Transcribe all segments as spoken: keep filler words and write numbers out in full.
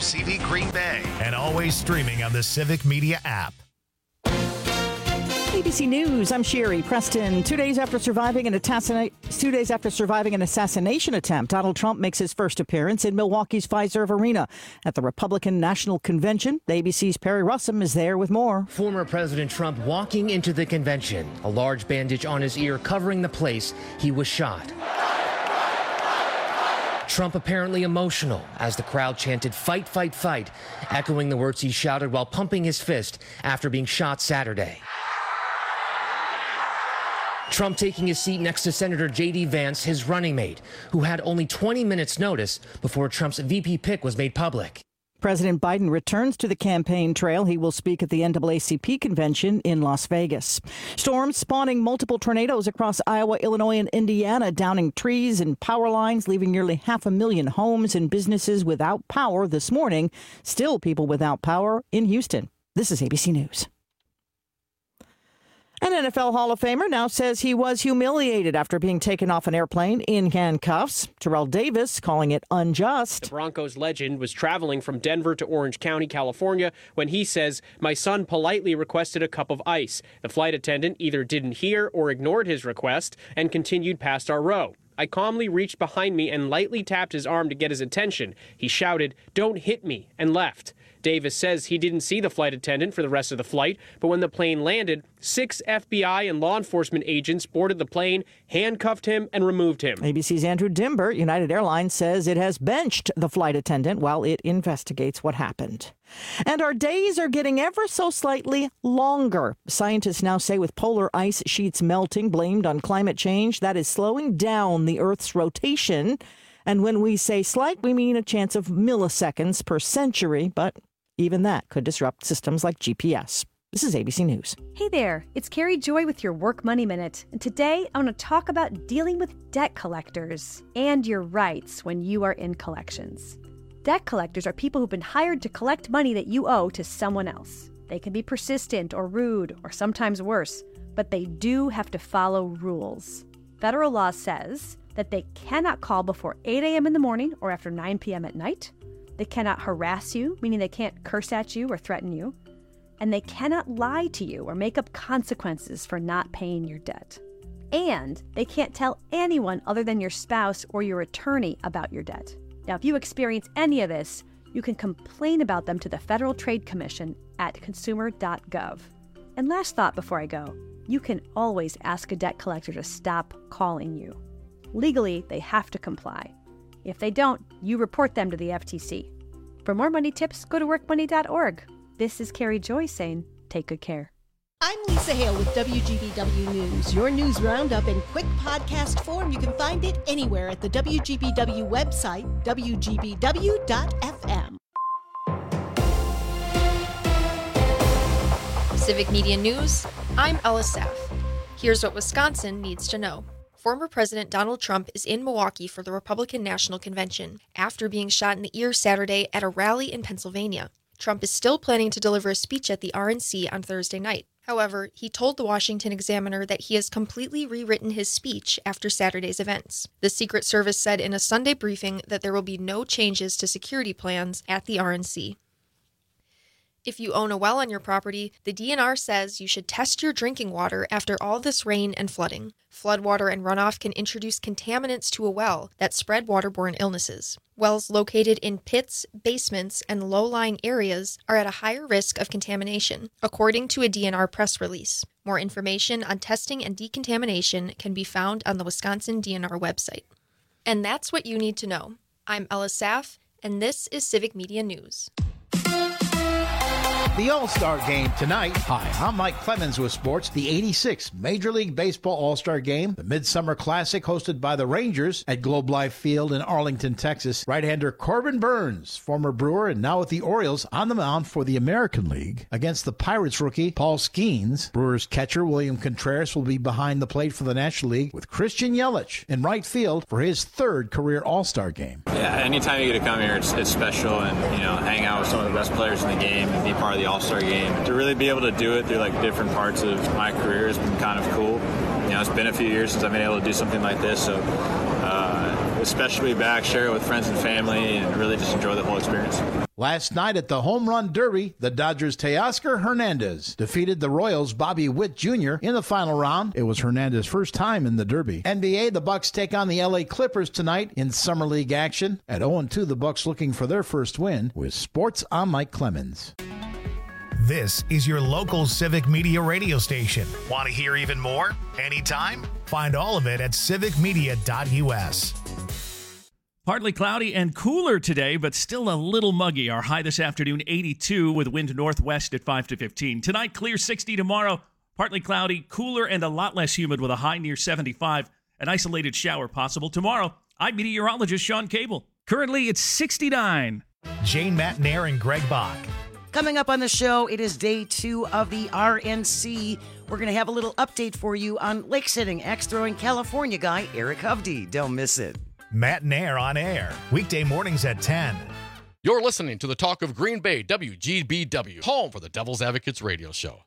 C V Green Bay, and always streaming on the Civic Media app. A B C News, I'm Sherry Preston. Two days after surviving an assassination, two days after surviving an assassination attempt, Donald Trump makes his first appearance in Milwaukee's Fiserv Arena at the Republican National Convention. The A B C's Perry Russum is there with more. Former President Trump walking into the convention, a large bandage on his ear covering the place he was shot. Trump apparently emotional as the crowd chanted "Fight, fight, fight," echoing the words he shouted while pumping his fist after being shot Saturday. Trump taking his seat next to Senator J D Vance, his running mate, who had only twenty minutes notice before Trump's V P pick was made public. President Biden returns to the campaign trail. He will speak at the N double A C P convention in Las Vegas. Storms spawning multiple tornadoes across Iowa, Illinois, and Indiana, downing trees and power lines, leaving nearly half a million homes and businesses without power this morning. Still people without power in Houston. This is A B C News. An N F L Hall of Famer now says he was humiliated after being taken off an airplane in handcuffs. Terrell Davis calling it unjust. The Broncos legend was traveling from Denver to Orange County, California, when he says, "My son politely requested a cup of ice. The flight attendant either didn't hear or ignored his request and continued past our row. I calmly reached behind me and lightly tapped his arm to get his attention. He shouted, 'Don't hit me,' and left." Davis says he didn't see the flight attendant for the rest of the flight, but when the plane landed, six F B I and law enforcement agents boarded the plane, handcuffed him, and removed him. A B C's Andrew Dimber, United Airlines, says it has benched the flight attendant while it investigates what happened. And our days are getting ever so slightly longer. Scientists now say with polar ice sheets melting, blamed on climate change, that is slowing down the Earth's rotation. And when we say slight, we mean a chance of milliseconds per century, but even that could disrupt systems like G P S. This is A B C News. Hey there, it's Carrie Joy with your Work Money Minute. And today I want to talk about dealing with debt collectors and your rights when you are in collections. Debt collectors are people who've been hired to collect money that you owe to someone else. They can be persistent or rude or sometimes worse, but they do have to follow rules. Federal law says that they cannot call before eight a.m. in the morning or after nine p.m. at night. They cannot harass you, meaning they can't curse at you or threaten you. And they cannot lie to you or make up consequences for not paying your debt. And they can't tell anyone other than your spouse or your attorney about your debt. Now, if you experience any of this, you can complain about them to the Federal Trade Commission at consumer dot gov. And last thought before I go, you can always ask a debt collector to stop calling you. Legally, they have to comply. If they don't, you report them to the F T C. For more money tips, go to work money dot org. This is Carrie Joy saying, take good care. I'm Lisa Hale with W G B W News. Your news roundup in quick podcast form. You can find it anywhere at the W G B W website, W G B W dot F M. Civic Media News, I'm Ella Saff. Here's what Wisconsin needs to know. Former President Donald Trump is in Milwaukee for the Republican National Convention after being shot in the ear Saturday at a rally in Pennsylvania. Trump is still planning to deliver a speech at the R N C on Thursday night. However, he told the Washington Examiner that he has completely rewritten his speech after Saturday's events. The Secret Service said in a Sunday briefing that there will be no changes to security plans at the R N C. If you own a well on your property, the D N R says you should test your drinking water after all this rain and flooding. Floodwater and runoff can introduce contaminants to a well that spread waterborne illnesses. Wells located in pits, basements, and low-lying areas are at a higher risk of contamination, according to a D N R press release. More information on testing and decontamination can be found on the Wisconsin D N R website. And that's what you need to know. I'm Ella Saff, and this is Civic Media News. The All-Star Game tonight. Hi, I'm Mike Clemens with sports. The eighty-sixth Major League Baseball All-Star Game, the Midsummer Classic hosted by the Rangers at Globe Life Field in Arlington, Texas. Right-hander Corbin Burns, former Brewer and now with the Orioles, on the mound for the American League against the Pirates rookie Paul Skeens. Brewers catcher William Contreras will be behind the plate for the National League with Christian Yelich in right field for his third career All-Star Game. Yeah, anytime you get to come here, it's, it's special, and you know, hang out with some of the best players in the game and be part of the All-Star Game. To really be able to do it through like different parts of my career has been kind of cool. You know, it's been a few years since I've been able to do something like this, so uh, especially be back, share it with friends and family, and really just enjoy the whole experience. Last night at the Home Run Derby, the Dodgers' Teoscar Hernandez defeated the Royals' Bobby Witt Junior in the final round. It was Hernandez's first time in the Derby. N B A, the Bucks take on the L A Clippers tonight in Summer League action. At oh and two, the Bucks looking for their first win. With sports, I'm Mike Clemens. This is your local Civic Media radio station. Want to hear even more? Anytime? Find all of it at civic media dot u s. Partly cloudy and cooler today, but still a little muggy. Our high this afternoon, eighty-two, with wind northwest at five to fifteen. Tonight, clear sixty. Tomorrow, partly cloudy, cooler, and a lot less humid with a high near seventy-five. An isolated shower possible. Tomorrow, I'm meteorologist Sean Cable. Currently, it's sixty-nine. Jane Matnair and Greg Bach. Coming up on the show, it is day two of the R N C. We're going to have a little update for you on lake-sitting, axe-throwing California guy Eric Hovde. Don't miss it. Matt Nair on air, weekday mornings at ten. You're listening to the Talk of Green Bay, W G B W, home for the Devil's Advocates radio show.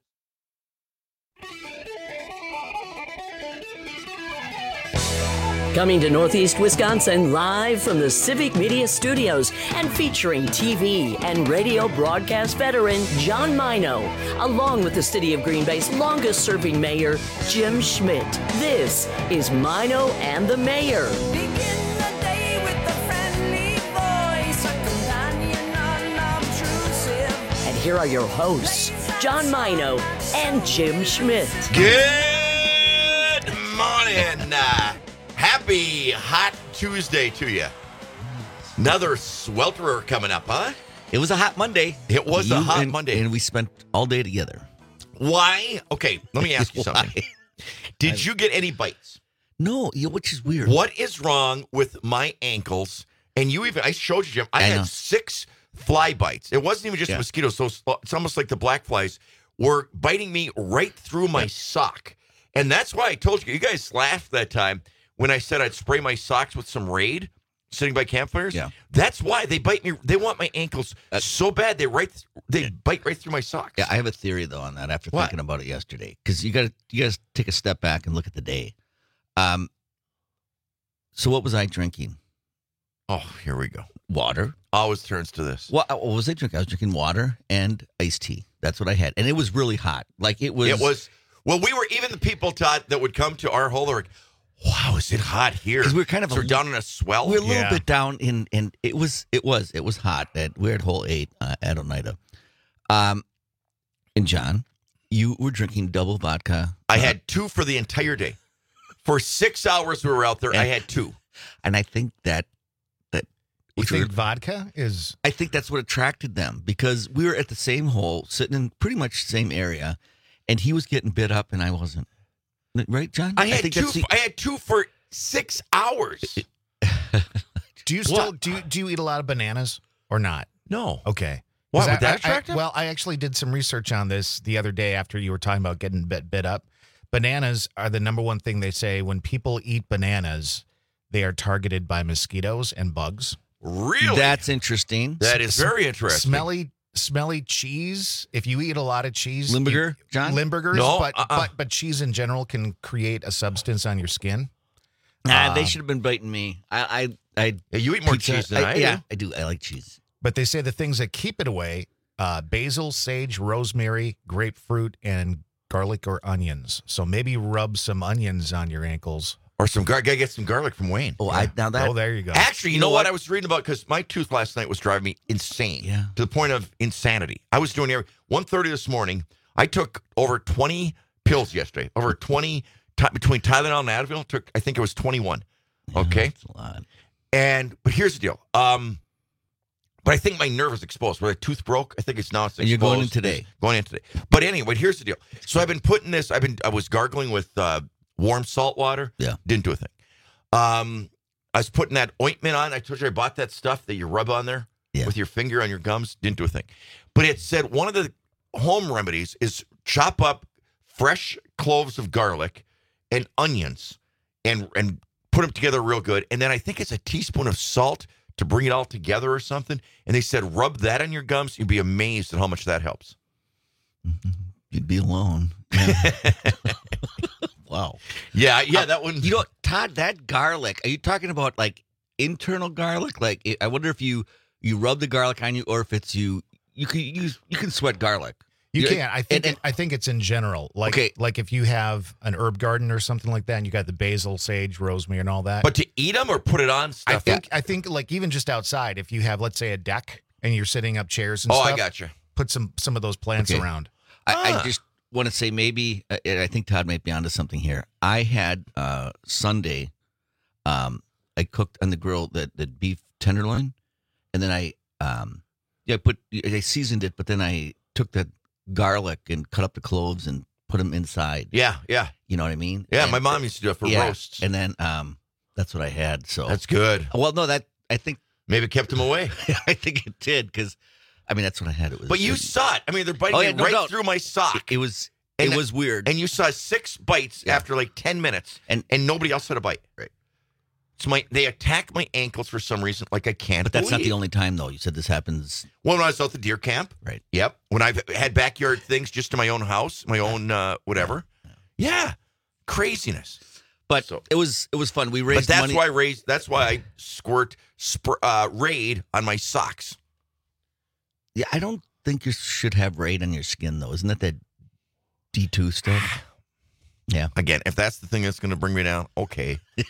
Coming to Northeast Wisconsin live from the Civic Media Studios and featuring T V and radio broadcast veteran John Mino, along with the City of Green Bay's longest-serving mayor, Jim Schmidt. This is Mino and the Mayor. And here are your hosts, John Mino and Jim Schmidt. Good morning. Uh, happy hot Tuesday to you. Another swelterer coming up, huh? It was a hot Monday. It was you a hot and, Monday. And we spent all day together. Why? Okay, let me ask you something. Did I've, you get any bites? No, yeah, which is weird. What is wrong with my ankles? And you even, I showed you, Jim, I, I had know. six fly bites. It wasn't even just yeah. mosquitoes. So it's almost like the black flies were biting me right through my yeah. sock. And that's why I told you, you guys laughed that time when I said I'd spray my socks with some Raid sitting by campfires. Yeah. That's why they bite me. They want my ankles uh, so bad they right they yeah. bite right through my socks. Yeah, I have a theory though on that after what? thinking about it yesterday. Because you gotta you gotta take a step back and look at the day. Um so what was I drinking? Oh, here we go. Water. Always turns to this. Well, what was I drinking? I was drinking water and iced tea. That's what I had. And it was really hot. Like it was It was well, we were even the people, Todd, that would come to our hole like, wow, is it hot here? Because we we're kind of so a, we're down in a swell. We're a little yeah. bit down in, and it was it was it was hot at we're at hole eight uh, at Oneida. Um, and John, you were drinking double vodka. I uh, had two for the entire day. For six hours we were out there. And, I had two, and I think that that you think were, vodka is. I think that's what attracted them because we were at the same hole, sitting in pretty much the same area, and he was getting bit up, and I wasn't. Right, John? I had I think two. That's the... I had two for six hours. do you still do? You, do you eat a lot of bananas or not? No. Okay. Why would I, that attract I, I, Well, I actually did some research on this the other day after you were talking about getting bit bit up. Bananas are the number one thing they say when people eat bananas, they are targeted by mosquitoes and bugs. Really? That's interesting. That is very interesting. Smelly. Smelly cheese. If you eat a lot of cheese, Limburger, you, John, Limburgers, no, but, uh-uh. but but cheese in general can create a substance on your skin. Nah, uh, they should have been biting me. I, I, I yeah, you eat more pizza. cheese than I, I do. Yeah, I do. I like cheese. But they say the things that keep it away: uh, basil, sage, rosemary, grapefruit, and garlic or onions. So maybe rub some onions on your ankles. Or some gar- gotta get some garlic from Wayne. Oh, yeah. I now that. Oh, there you go. Actually, you, you know, know what? what I was reading about because my tooth last night was driving me insane. Yeah. To the point of insanity. I was doing every one thirty this morning. I took over twenty pills yesterday. Over twenty t- between Tylenol and Advil. Took I think it was twenty-one. Yeah, okay. That's a lot. And but here's the deal. Um, but I think my nerve is exposed. Where the tooth broke. I think it's now it's exposed. And you're going in today. It's going in today. But anyway, here's the deal. So I've been putting this. I've been. I was gargling with uh, warm salt water. Yeah. Didn't do a thing. Um, I was putting that ointment on. I told you I bought that stuff that you rub on there yeah. with your finger on your gums. Didn't do a thing. But it said one of the home remedies is chop up fresh cloves of garlic and onions and and put them together real good. And then I think it's a teaspoon of salt to bring it all together or something. And they said rub that on your gums. You'd be amazed at how much that helps. Mm-hmm. You'd be alone. Yeah. Wow. Yeah, yeah, uh, that one. You know, Todd, that garlic, are you talking about like internal garlic? Like, I wonder if you you rub the garlic on you, or if it's you, you can use you can sweat garlic. You know, can't. I think. and- it, I think it's in general. Like, Okay. like if you have an herb garden or something like that, and you got the basil, sage, rosemary, and all that. But to eat them or put it on stuff? I think. I think like even just outside, if you have, let's say, a deck and you're sitting up chairs and Oh, stuff. I gotcha. Put some some of those plants Okay. around. I, Ah. I just want to say maybe uh, I think Todd might be onto something here. I had uh, Sunday, um, I cooked on the grill the, the beef tenderloin, and then I um, yeah I put I seasoned it, but then I took the garlic and cut up the cloves and put them inside. Yeah, yeah. You know what I mean? Yeah, And- my mom used to do it for yeah, roasts. and then um, that's what I had. So That's good. well, no, that I think Maybe it kept them away. I think it did because I mean that's what I had. It was, But you it, saw it. I mean, they're biting Oh, yeah, it no right doubt. through my sock. it was And it that- was weird. And you saw six bites Yeah. after like ten minutes, And- and nobody else had a bite. Right. So my they attack my ankles for some reason. Like I can't. But that's not the believe. only time though. You said this happens. Well, when I was out the deer camp. Right. Yep. When I've had backyard things just in my own house, my own uh, whatever. Yeah. Craziness. But So- it was it was fun. We But raised that's money. why I raised. That's why I squirt sp- uh, Raid on my socks. Yeah, I don't think you should have Raid on your skin though. Isn't that that D two stuff? Yeah. Again, if that's the thing that's going to bring me down, okay. get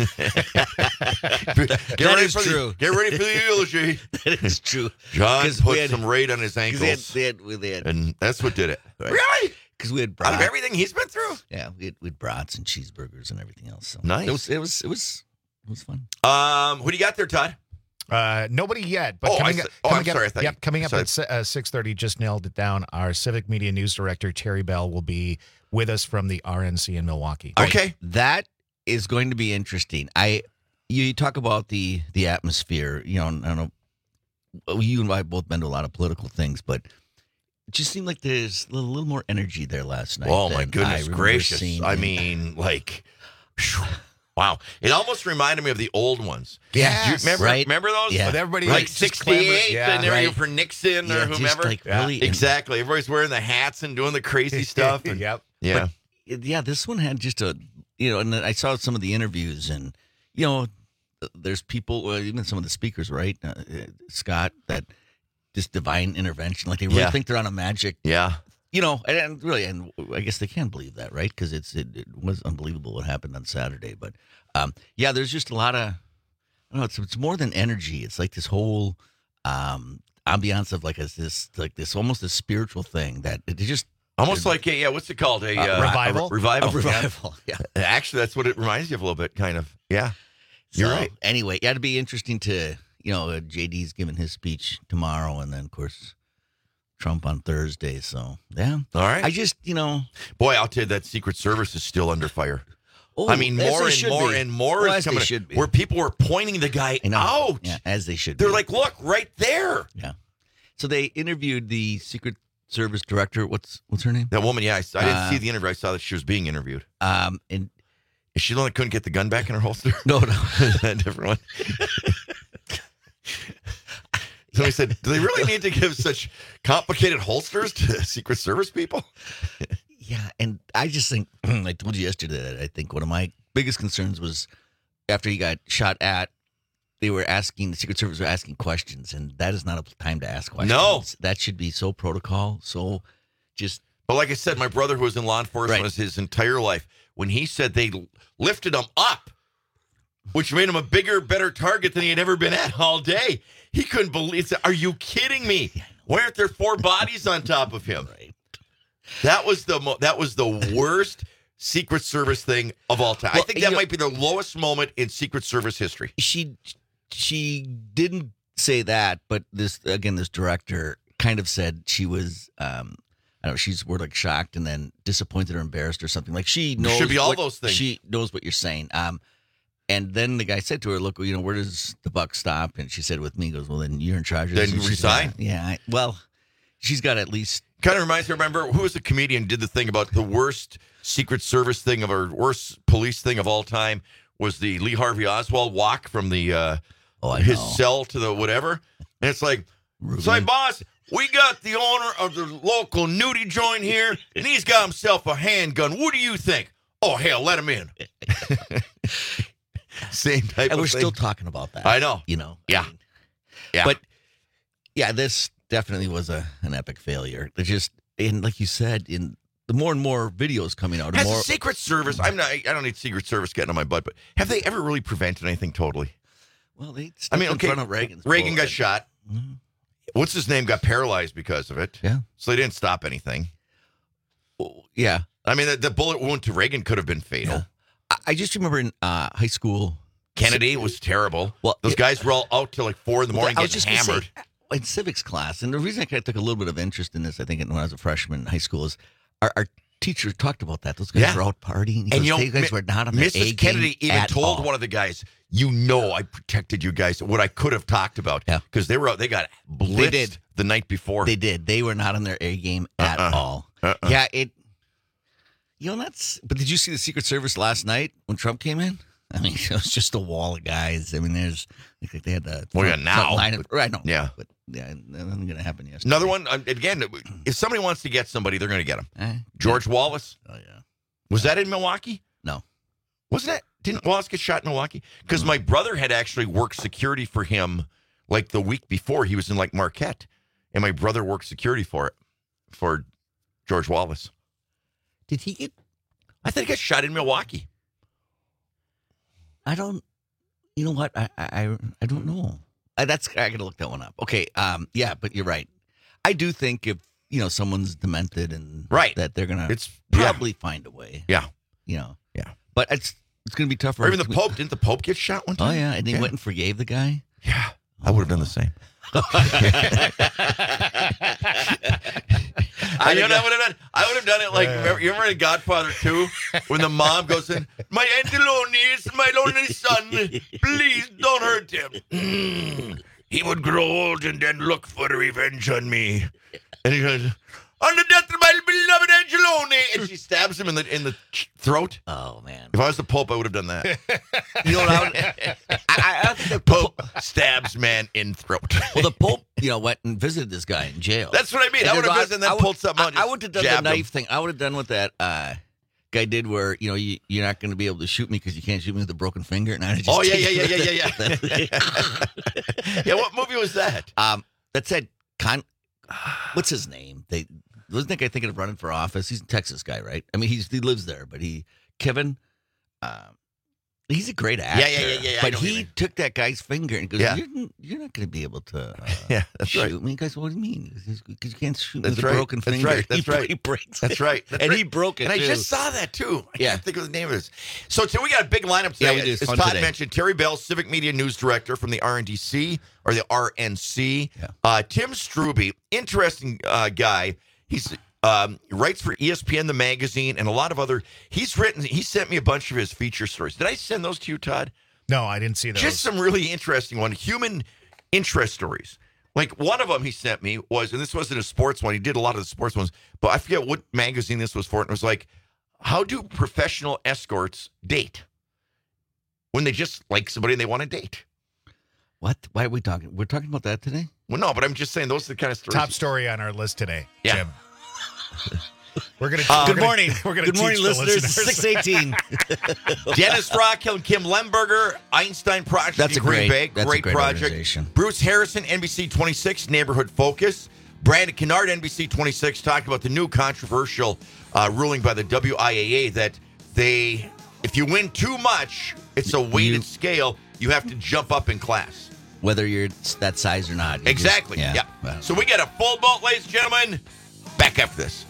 That ready is for true. The, get ready for the eulogy. That is true. John 'Cause put we had- some Raid on his 'Cause ankles, They had, they had, they had, and that's what did it. Right. Really? Because we had Out brats. of everything he's been through? Yeah, we had, we had brats and cheeseburgers and everything else. So Nice. It was it was it was it was fun. Um, who do you got there, Todd? Uh, nobody yet, but Oh, coming I up, s- oh, coming I'm up, sorry, I thought yep, you coming up said- at si- uh, six thirty. Just nailed it down. Our civic media news director Terry Bell will be with us from the R N C in Milwaukee. Okay. That is going to be interesting. I you talk about the the atmosphere. You know, I don't know. You and I have both been to a lot of political things, but it just seemed like there's a little, little more energy there last night. Oh, my than goodness I remember gracious. seeing I in- mean, like, phew, wow. It almost reminded me of the old ones. Yes. Do you remember, Right. remember those? Yeah. With everybody Like like just sixty-eight, clamoring- yeah. and everything Right. for Nixon yeah, or just whomever. like Yeah. really Exactly. Everybody's wearing the hats and doing the crazy stuff. And, Yep. Yeah. Yeah, this one had just a, you know, and I saw some of the interviews, and you know, there's people, uh, even some of the speakers, right, uh, uh, Scott, that just divine intervention, like they really Yeah. think they're on a magic, Yeah. you know, and, and really, and I guess they can believe that, right? Because it's it, it was unbelievable what happened on Saturday, but um, yeah, there's just a lot of, I don't know, it's it's more than energy. It's like this whole um ambiance of like a, this like this almost a spiritual thing that it just. Almost like a, yeah, what's it called? A Uh, uh, revival? A revival. A revival, yeah. Yeah. Actually, that's what it reminds you of a little bit, kind of. Yeah. You're So, right. Anyway, yeah, it'd be interesting to, you know, uh, J D's giving his speech tomorrow, and then, of course, Trump on Thursday. So, yeah. All right. I just, you know. Boy, I'll tell you, that Secret Service is still under fire. Oh, I mean, as more they and should more be. and more Well, is as they coming. should be. Where people were pointing the guy I know. out. Yeah, as they should They're be. like, look, right there. Yeah. So they interviewed the Secret Service director. What's what's her name? That woman, yeah, I, I didn't Uh, see the interview. I saw that she was being interviewed. Um, and Is she the one that couldn't get the gun back in her holster? no, no. Is that a different one? Somebody said, do they really need to give such complicated holsters to Secret Service people? Yeah, and I just think I told you yesterday that I think one of my biggest concerns was after he got shot at, they were asking the Secret Service were asking questions, and that is not a time to ask questions. No. That should be so protocol, so just But like I said, my brother, who was in law enforcement Right. his entire life, when he said they lifted him up, which made him a bigger, better target than he had ever been at all day, he couldn't believe. He said, are you kidding me? Why aren't there four bodies on top of him? right. That was the mo- that was the worst Secret Service thing of all time. I Well, think you that know- might be the lowest moment in Secret Service history. She she didn't say that, but this again, this director kind of said she was um I don't know, she's were like shocked and then disappointed or embarrassed or something. Like she knows should be all what- those things. She knows what you're saying. Um and then the guy said to her, look, you know, where does the buck stop? And she said with me, he goes, well, then you're in charge of this. Then And she's resign. got- Yeah. I, well, she's got at least. Kind of reminds me, remember, who was the comedian who did the thing about the worst Secret Service thing of or worst police thing of all time was the Lee Harvey Oswald walk from the uh, Oh, I his know. cell to the whatever. And it's like, Ruben. say, boss, we got the owner of the local nudie joint here, and he's got himself a handgun. What do you think? Oh, hell, let him in. Same type And of we're thing. still talking about that. I know. You know. Yeah. I mean, Yeah. But Yeah, this definitely was a an epic failure. They just and like you said, in the more and more videos coming out, the Has more the Secret Service? I'm not. I don't need Secret Service getting on my butt, but have they ever really prevented anything totally? Well, they. I mean, in okay, front of Reagan's Reagan bullet. got shot. Mm-hmm. What's his name? Got paralyzed because of it. Yeah. So they didn't stop anything. Well, yeah. I mean, the, the bullet wound to Reagan could have been fatal. Yeah. I, I just remember in uh, high school, Kennedy was terrible. Well, those yeah. guys were all out till like four in the morning I was getting just gonna hammered. say, in civics class, and the reason I kind of took a little bit of interest in this, I think, when I was a freshman in high school, is our, our teacher talked about that. Those guys Yeah. were out partying. He And goes, you know, "Hey, you guys Mi- were not on their Missus A game Kennedy even at told all." one of the guys, "You know, I protected you guys." What I could have talked about, Yeah. because they were out, they got blitzed They did. the night before. They did. They were not on their A game at Uh-uh. all. Uh-uh. Yeah, it. You know, that's. But did you see the Secret Service last night when Trump came in? I mean, it was just a wall of guys. I mean, there's. I think they had the. Well, yeah, front- now. front line of- right, no. Yeah. But yeah, nothing going to happen yesterday. Another one, uh, again, if somebody wants to get somebody, they're going to get them. Eh, George Wallace. Oh, yeah. Was that in Milwaukee? No. Wasn't it? Didn't Wallace get shot in Milwaukee? Because my brother had actually worked security for him like the week before. He was in like Marquette. And my brother worked security for it, for George Wallace. Did he get. I think he got shot in Milwaukee. I don't. You know what? I I I don't know. I, that's I got to look that one up. Okay. Um. Yeah, but you're right. I do think if you know someone's demented and Right. that they're gonna It's- probably find a way. Yeah. You know. Yeah. But it's it's gonna be tougher. Or even the Pope. Didn't the Pope get shot one Oh time? yeah, and he Yeah. went and forgave the guy. Yeah. I would have done the same. I, you know what I would have done? I would have done it like, remember, you remember in Godfather two? When the mom goes in, "My Angeloni is my only son. Please don't hurt him. Mm, he would grow old and then look for revenge on me." And he goes, "On the death of my beloved Angeloni." And she stabs him in the in the throat. Oh, man. If I was the Pope, I would have done that. You know what I would. I, I, I think the Pope stabs man in throat. Well, the Pope, you know, went and visited this guy in jail. That's what I mean. And I then would have visited and then would- pulled something out. I, I would have done the jabbed knife him. thing. I would have done what that uh, guy did, where you know you, you're not going to be able to shoot me because you can't shoot me with a broken finger. And I just Oh, yeah, take yeah, it yeah, with yeah, the- yeah, yeah. What movie was that? Um, that said, Con. What's his name? They wasn't that guy thinking of running for office? He's a Texas guy, right? I mean, he's he lives there, but he Kevin. Um, he's a great actor. Yeah, yeah, yeah, yeah, I But know what you he mean. took that guy's finger and goes, Yeah. "You're, you're not going to be able to uh, Yeah, that's shoot right. me." He goes, "What do you mean? Because you can't shoot That's with right. a broken That's finger." right. That's he, right. He breaks. That's it. right. That's and right. he broke it. And I too. just saw that too. I Yeah. can't think of the name of this. So today we got a big lineup Yeah, today. we do. It's As fun Todd today. mentioned, Terry Bell, Civic Media News Director from the R N D C or the R N C. Yeah. Uh, Tim Struby, interesting uh, guy. He's um, writes for E S P N, the magazine, and a lot of other. He's written. He sent me a bunch of his feature stories. Did I send those to you, Todd? No, I didn't see those. Just some really interesting one, human interest stories. Like one of them he sent me was, and this wasn't a sports one. He did a lot of the sports ones, but I forget what magazine this was for. And it was like, how do professional escorts date when they just like somebody and they want to date? What? Why are we talking? We're talking about that today? Well, no, but I'm just saying those are the kind of stories. Top story on our list today, Yeah. Jim. We're gonna. Uh, we're Good gonna- morning. We're gonna Good morning, teach the listeners. listeners. Six eighteen. Dennis Rockhill and Kim Lemberger, Einstein Project That's in a Green great- Bay. that's a Great, great project. organization. Bruce Harrison, N B C twenty-six, Neighborhood Focus. Brandon Kennard, N B C twenty-six, talking about the new controversial uh, ruling by the W I A A that they, if you win too much, it's a weighted You- scale. You have to jump up in class. Whether you're that size or not. You Exactly. just- yeah. Well, So we got a full boat, ladies and gentlemen. Back after this.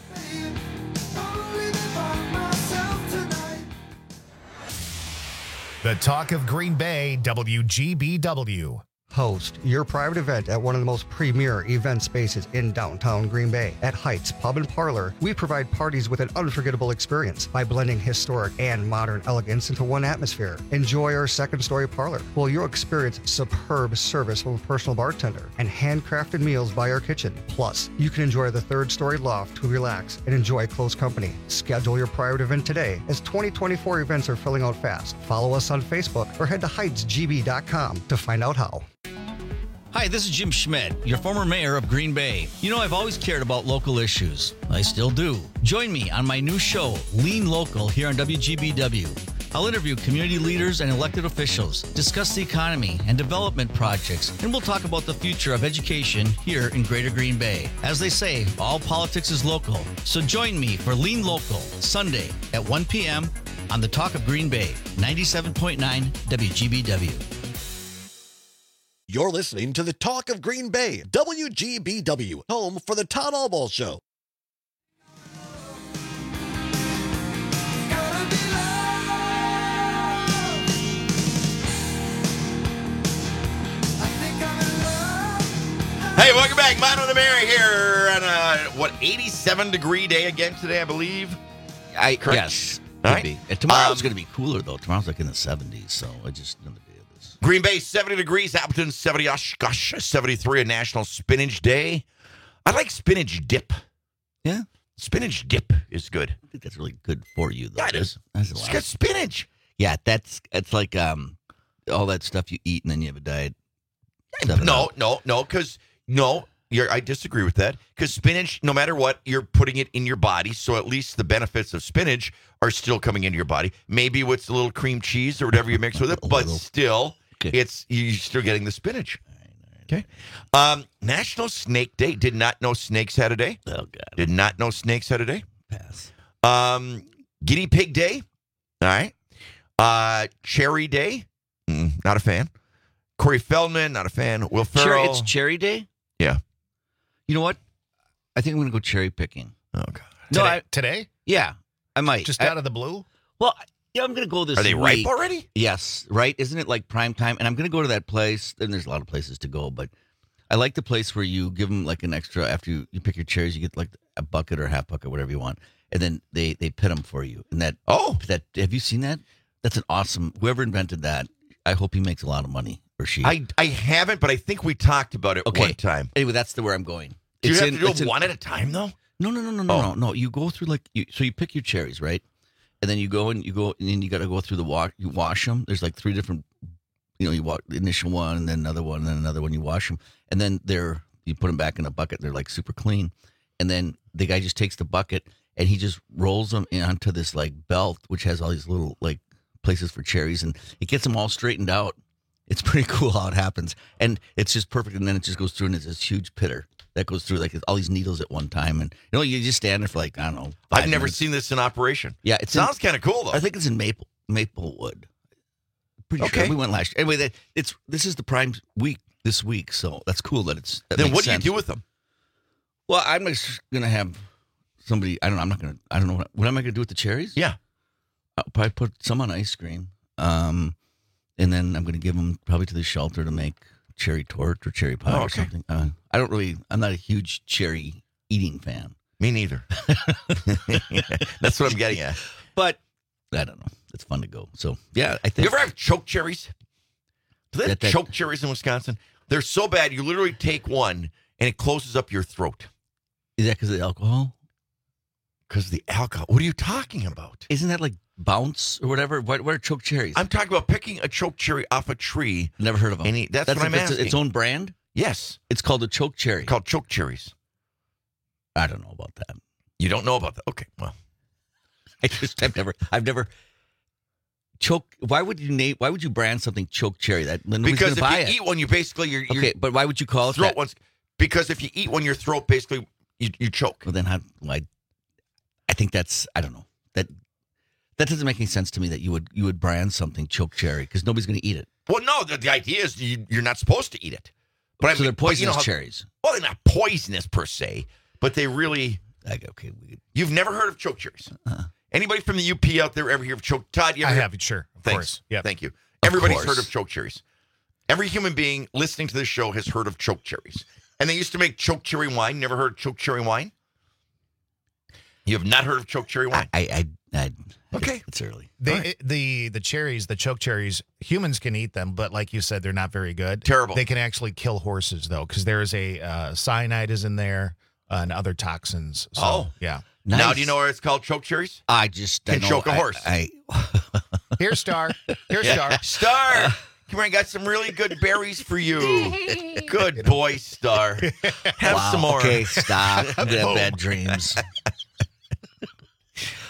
The talk of Green Bay, W G B W. Host your private event at one of the most premier event spaces in downtown Green Bay. At Heights Pub and Parlor, we provide parties with an unforgettable experience by blending historic and modern elegance into one atmosphere. Enjoy our second story parlor, where you'll experience superb service from a personal bartender and handcrafted meals by our kitchen. Plus, you can enjoy the third story loft to relax and enjoy close company. Schedule your private event today, as twenty twenty-four events are filling out fast. Follow us on Facebook or head to heights g b dot com to find out how. Hi, this is Jim Schmidt, your former mayor of Green Bay. You know, I've always cared about local issues. I still do. Join me on my new show, Lean Local, here on W G B W. I'll interview community leaders and elected officials, discuss the economy and development projects, and we'll talk about the future of education here in Greater Green Bay. As they say, all politics is local. So join me for Lean Local, Sunday at one p.m. on the Talk of Green Bay, ninety-seven point nine W G B W. You're listening to the Talk of Green Bay, W G B W, home for the Todd Albaugh Show. Hey, welcome back. Mano the Mary here on a, what, eighty-seven degree day again today, I believe? I Correct? Yes, All could right. be. And tomorrow's Um, going to be cooler, though. Tomorrow's like in the seventies, so I just another day of this. Green Bay, seventy degrees. Appleton, seventy. Oshkosh, seventy-three. A National Spinach Day. I like spinach dip. Yeah. Spinach dip is good. I think that's really good for you, though. Yeah, it is. That's a It's lot. got spinach. Yeah, that's it's like um all that stuff you eat and then you have a diet. Seven No, up. no, no, because, no, you're, I disagree with that. Because spinach, no matter what, you're putting it in your body, so at least the benefits of spinach are still coming into your body. Maybe with a little cream cheese or whatever you mix with it, but still, Okay. it's you're still getting the spinach. Okay. Um, National Snake Day. Did not know snakes had a day. Oh, God. Did not know snakes had a day. Pass. Um, Guinea Pig Day. All right. Uh, Cherry Day. Mm, not a fan. Corey Feldman. Not a fan. Will Cherry, Ferrell. it's cherry day? Yeah. You know what? I think I'm going to go cherry picking. Oh, God. No, today, I, today? yeah, I might. Just I- out of the blue? Well, yeah, I'm going to go this Are they week. ripe already? Yes, right? Isn't it like prime time? And I'm going to go to that place, and there's a lot of places to go, but I like the place where you give them like an extra, after you, you pick your cherries, you get like a bucket or a half bucket, whatever you want, and then they, they pit them for you. And that, oh, that, have you seen that? That's an awesome, whoever invented that, I hope he makes a lot of money, or she. I, I haven't, but I think we talked about it Okay. one time. Anyway, that's the where I'm going. Do you It's have in- to do it's it in- one at a time, though? No, no, no, no, no, Oh. no, no. You go through like you, so you pick your cherries, right? And then you go and you go and then you got to go through the wash. You wash them. There's like three different, you know, you wash the initial one, and then another one, and then another one. You wash them, and then they're you put them back in a bucket. They're like super clean, and then the guy just takes the bucket and he just rolls them onto this like belt, which has all these little like places for cherries, and it gets them all straightened out. It's pretty cool how it happens, and it's just perfect. And then it just goes through, and it's this huge pitter that goes through like all these needles at one time, and you know you just stand there for like I don't know. I've five never minutes. seen this in operation. Yeah, it Sounds kind of cool, though. I think it's in Maple Maplewood. Pretty Okay. sure we went last year. Anyway, that, it's this is the prime week this week, so that's cool that it's. That Then makes what do you sense. do with them? Well, I'm just gonna have somebody. I don't know. I'm not gonna. I don't know what. What am I gonna do with the cherries? Yeah, I'll probably put some on ice cream. Um, and then I'm gonna give them probably to the shelter to make cherry tort or cherry pie Oh, or okay. something. Uh, I don't really. I'm not a huge cherry eating fan. Me neither. That's what I'm getting at. But I don't know. It's fun to go. So yeah, I think. You ever have choke cherries? Do they have That- that- choke cherries in Wisconsin? They're so bad, you literally take one and it closes up your throat. Is that because of the alcohol? Because of the alcohol. What are you talking about? Isn't that like bounce or whatever? What, what are choke cherries? I'm talking about picking a choke cherry off a tree. Never heard of them. Any, that's, what I'm it's asking. its own brand? Yes. It's called a choke cherry. It's called choke cherries. I don't know about that. You don't know about that? Okay, well. I just I've never I've never choke. Why would you name? Why would you brand something choke cherry? That nobody's Because if gonna buy you it. eat one, you basically your Okay, but why would you call it throat that? once. Because if you eat one, your throat basically you, you choke. Well, then how? Why? I think that's I don't know that that doesn't make any sense to me that you would you would brand something choke cherry because nobody's going to eat it. Well, no, the, the idea is you, you're not supposed to eat it. But I So mean, they're but you know poisonous how- cherries. Well, they're not poisonous per se, but they really. Like, okay, we, You've never heard of choke cherries? Uh-uh. Anybody from the U P out there ever hear of choke? Todd, you ever I heard- have, sure. Of Thanks. course. Yep. Thank you. Everybody's course. heard of choke cherries. Every human being listening to this show has heard of choke cherries. And they used to make choke cherry wine. Never heard of choke cherry wine? You have not heard of choke cherry wine? I I, I, I Okay. it's early. They, All right. the the cherries, the choke cherries, humans can eat them, but like you said, they're not very good. Terrible. They can actually kill horses though, because there is a uh, cyanide is in there uh, and other toxins. So, Oh. yeah. Now, Nice. do you know why it's called choke cherries? I just Can I know, choke a I- horse. I, Here, Star. Here, Star. Star, come here. I got some really good berries for you. Good boy, Star. Have wow, some more. Okay, stop. I'm gonna have bad dreams.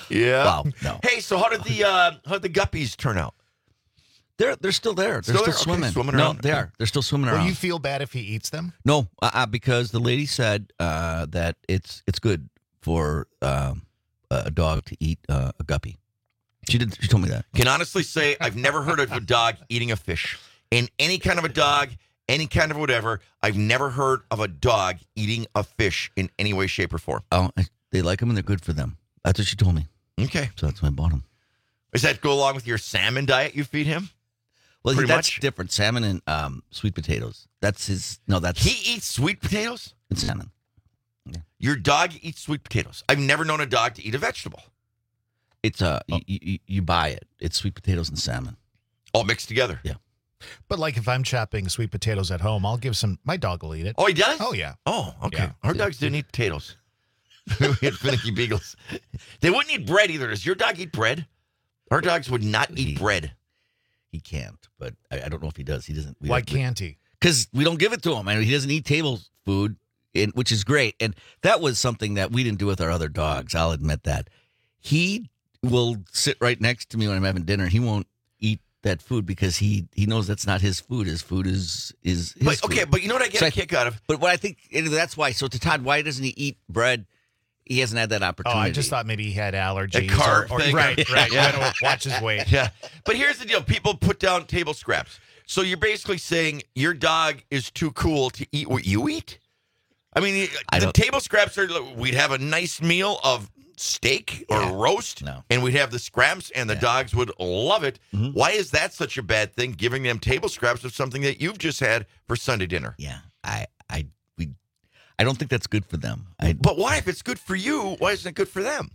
Yeah. Wow. No. Hey, so how did the uh, how did the guppies turn out? They're they're still there. They're Still still, there? Okay, swimming. swimming no, around. they Okay. are. They're still swimming Will around. you feel bad if he eats them? No, uh-uh, because the lady said uh, that it's it's good for um, a dog to eat uh, a guppy. She did. She told me that. Can honestly say I've never heard of a dog eating a fish. In any kind of a dog, any kind of whatever, I've never heard of a dog eating a fish in any way, shape, or form. Oh, I- they like them and they're good for them. That's what she told me. Okay. So that's why I bought them. Does that go along with your salmon diet you feed him? Well, Pretty that's much. different. Salmon and um, sweet potatoes. That's his. No, that's He eats sweet potatoes? it's salmon. Your dog eats sweet potatoes. I've never known a dog to eat a vegetable. It's uh, Oh. you, you, you buy it. It's sweet potatoes and salmon. All mixed together. Yeah. But like if I'm chopping sweet potatoes at home, I'll give some. My dog will eat it. Oh, he does? Oh yeah. Oh, okay. Yeah. Our dogs didn't eat potatoes. We had finicky beagles. They wouldn't eat bread either. Does your dog eat bread? Our dogs would not eat bread. He can't, but I, I don't know if he does. He doesn't. we Why don't- can't he? Because we don't give it to him. I mean, he doesn't eat table food, and, which is great. And that was something that we didn't do with our other dogs. I'll admit that. He will sit right next to me when I'm having dinner. He won't eat that food because he he knows that's not his food. His food is is his But, okay, food. but you know what I get So a kick out of? But what I think and that's why. So to Todd, why doesn't he eat bread? He hasn't had that Oh, opportunity. I just thought maybe he had allergies. A carb or, or, thing. right, right. Yeah. You gotta watch his weight. Yeah. But here's the deal. People put down table scraps. So you're basically saying your dog is too cool to eat what you eat? I mean, I the don't- table scraps are, we'd have a nice meal of steak or Yeah. roast, No. and we'd have the scraps, and the Yeah. dogs would love it. Mhm. Why is that such a bad thing, giving them table scraps of something that you've just had for Sunday dinner? Yeah, I I we I don't think that's good for them. I But why, if it's good for you, why isn't it good for them?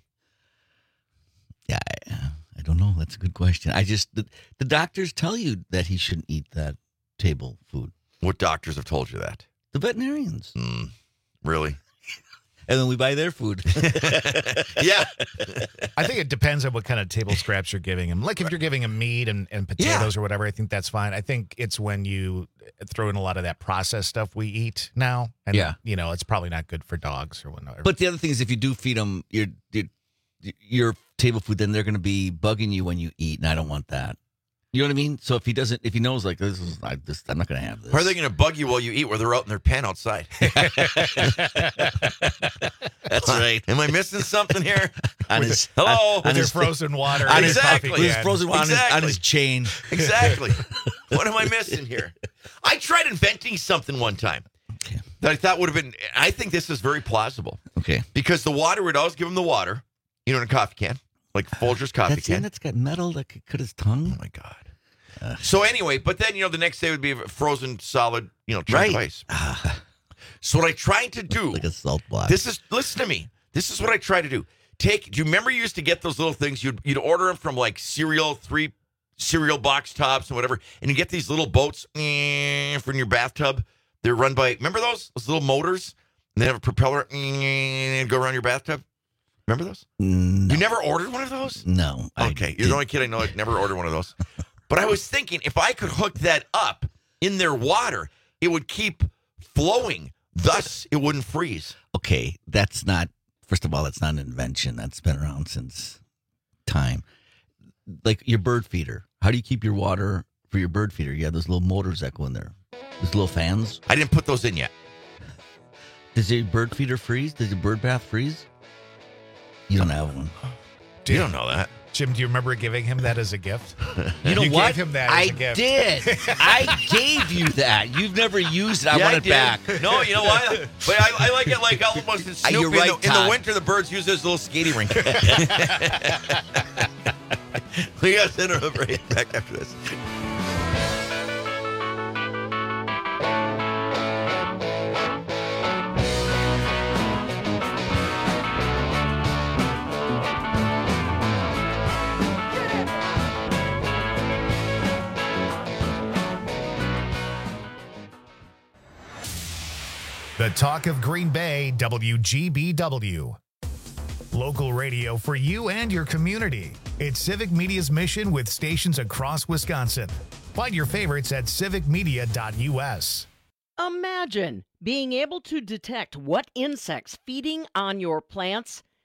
Yeah, I, I don't know. That's a good question. I just the, the doctors tell you that he shouldn't eat that table food. What doctors have told you that? The veterinarians, Mm, really? and then we buy their food. Yeah. I think it depends on what kind of table scraps you're giving him. Like if you're giving him meat and, and potatoes or whatever, I think that's fine. I think it's when you throw in a lot of that processed stuff we eat now. And, Yeah. you know, it's probably not good for dogs or whatnot. But the other thing is, if you do feed them your your, your table food, then they're going to be bugging you when you eat, and I don't want that. You know what I mean? So if he doesn't, if he knows like this is, I this, I'm not going to have this. Or are they going to bug you while you eat where they're out in their pen outside? That's right. Am I missing something here? On his, Hello? with on their his- frozen water. on and his Exactly. coffee with his can. frozen on his, on Exactly. his chain. Exactly. What am I missing here? I tried inventing something one time Okay. that I thought would have been, I think this is very plausible Okay. because the water would always give him the water, you know, in a coffee can, like Folgers coffee That's can. in. That's got metal that could cut his tongue. Oh my God. So anyway, but then, you know, the next day would be a frozen solid, you know, chunk of Right. ice. So what I tried to do, Like a salt block. this is, listen to me. This is what I try to do. Take, do you remember you used to get those little things? You'd, you'd order them from like cereal, three cereal box tops and whatever. And you get these little boats eh, from your bathtub. They're run by, remember those? Those little motors? And they have a propeller eh, and go around your bathtub. Remember those? No. You never ordered one of those? No. I Okay, you're the only kid I know that never ordered one of those. But I was thinking if I could hook that up in their water, it would keep flowing. Thus, it wouldn't freeze. Okay, that's not. First of all, that's not an invention. That's been around since time. Like your bird feeder. How do you keep your water for your bird feeder? You have those little motors that go in there. Those little fans. I didn't put those in yet. Does your bird feeder freeze? Does your bird bath freeze? You don't have one. You don't know that. Jim, do you remember giving him that as a gift? You know you what? gave him that I as a gift. did. I gave you that. You've never used it. I Yeah, want it did. back. No, you know why? But I, I like it like almost in Snoopy. You're right, in, the, in Todd. the winter, the birds use this little skating rink. We got to send her right back after this. The talk of Green Bay, W G B W. Local radio for you and your community. It's Civic Media's mission with stations across Wisconsin. Find your favorites at civic media dot U S. Imagine being able to detect what insects feeding on your plants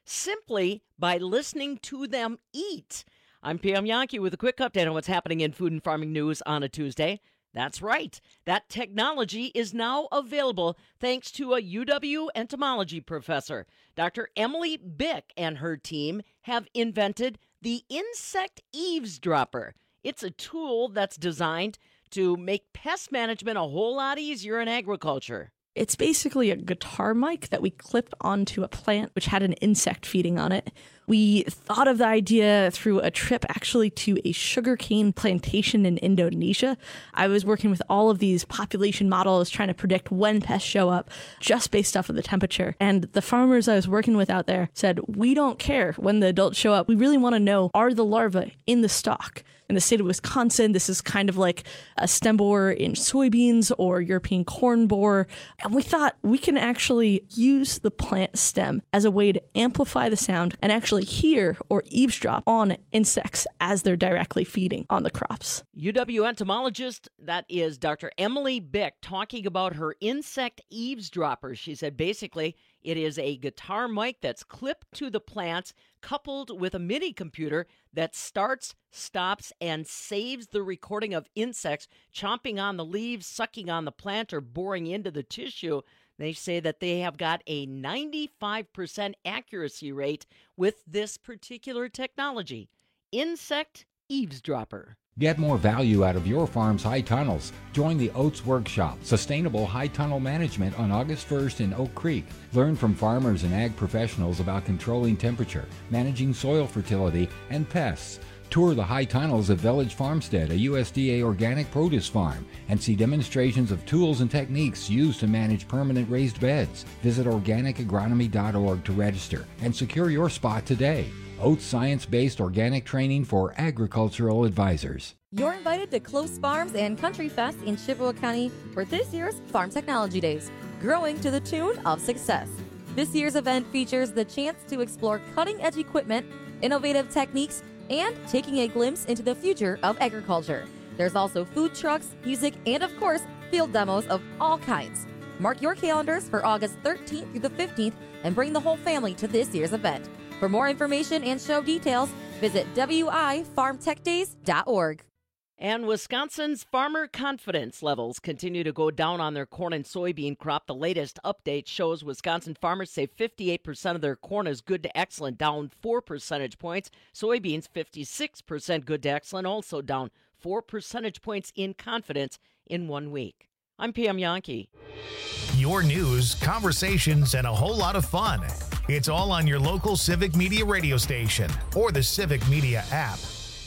simply by listening to them eat. I'm Pam Yankee with a quick update on what's happening in food and farming news on a Tuesday. That's right. That technology is now available thanks to a U W entomology professor. Doctor Emily Bick and her team have invented the insect eavesdropper. It's a tool that's designed to make pest management a whole lot easier in agriculture. It's basically a guitar mic that we clip onto a plant which had an insect feeding on it. We thought of the idea through a trip actually to a sugarcane plantation in Indonesia. I was working with all of these population models trying to predict when pests show up just based off of the temperature. And the farmers I was working with out there said, we don't care when the adults show up. We really want to know, are the larvae in the stalk? In the state of Wisconsin, this is kind of like a stem borer in soybeans or European corn borer. And we thought we can actually use the plant stem as a way to amplify the sound and actually hear or eavesdrop on insects as they're directly feeding on the crops. U W entomologist, that is Doctor Emily Bick, talking about her insect eavesdropper. She said basically it is a guitar mic that's clipped to the plants, coupled with a MIDI computer that starts, stops, and saves the recording of insects chomping on the leaves, sucking on the plant, or boring into the tissue. They say that they have got a ninety-five percent accuracy rate with this particular technology. Insect eavesdropper. Get more value out of your farm's high tunnels. Join the Oats Workshop, Sustainable High Tunnel Management, on August first in Oak Creek. Learn from farmers and ag professionals about controlling temperature, managing soil fertility, and pests. Tour the high tunnels of Village Farmstead, a U S D A organic produce farm, and see demonstrations of tools and techniques used to manage permanent raised beds. Visit organic agronomy dot org to register and secure your spot today. Oats science-based organic training for agricultural advisors. You're invited to Close Farms and Country Fest in Chippewa County for this year's Farm Technology Days, growing to the tune of success. This year's event features the chance to explore cutting-edge equipment, innovative techniques, and taking a glimpse into the future of agriculture. There's also food trucks, music, and of course, field demos of all kinds. Mark your calendars for August thirteenth through the fifteenth and bring the whole family to this year's event. For more information and show details, visit W I farm tech days dot org. And Wisconsin's farmer confidence levels continue to go down on their corn and soybean crop. The latest update shows Wisconsin farmers say fifty-eight percent of their corn is good to excellent, down four percentage points. Soybeans, fifty-six percent good to excellent, also down four percentage points in confidence in one week. I'm Pam Yankee. Your news, conversations, and a whole lot of fun. It's all on your local Civic Media radio station or the Civic Media app.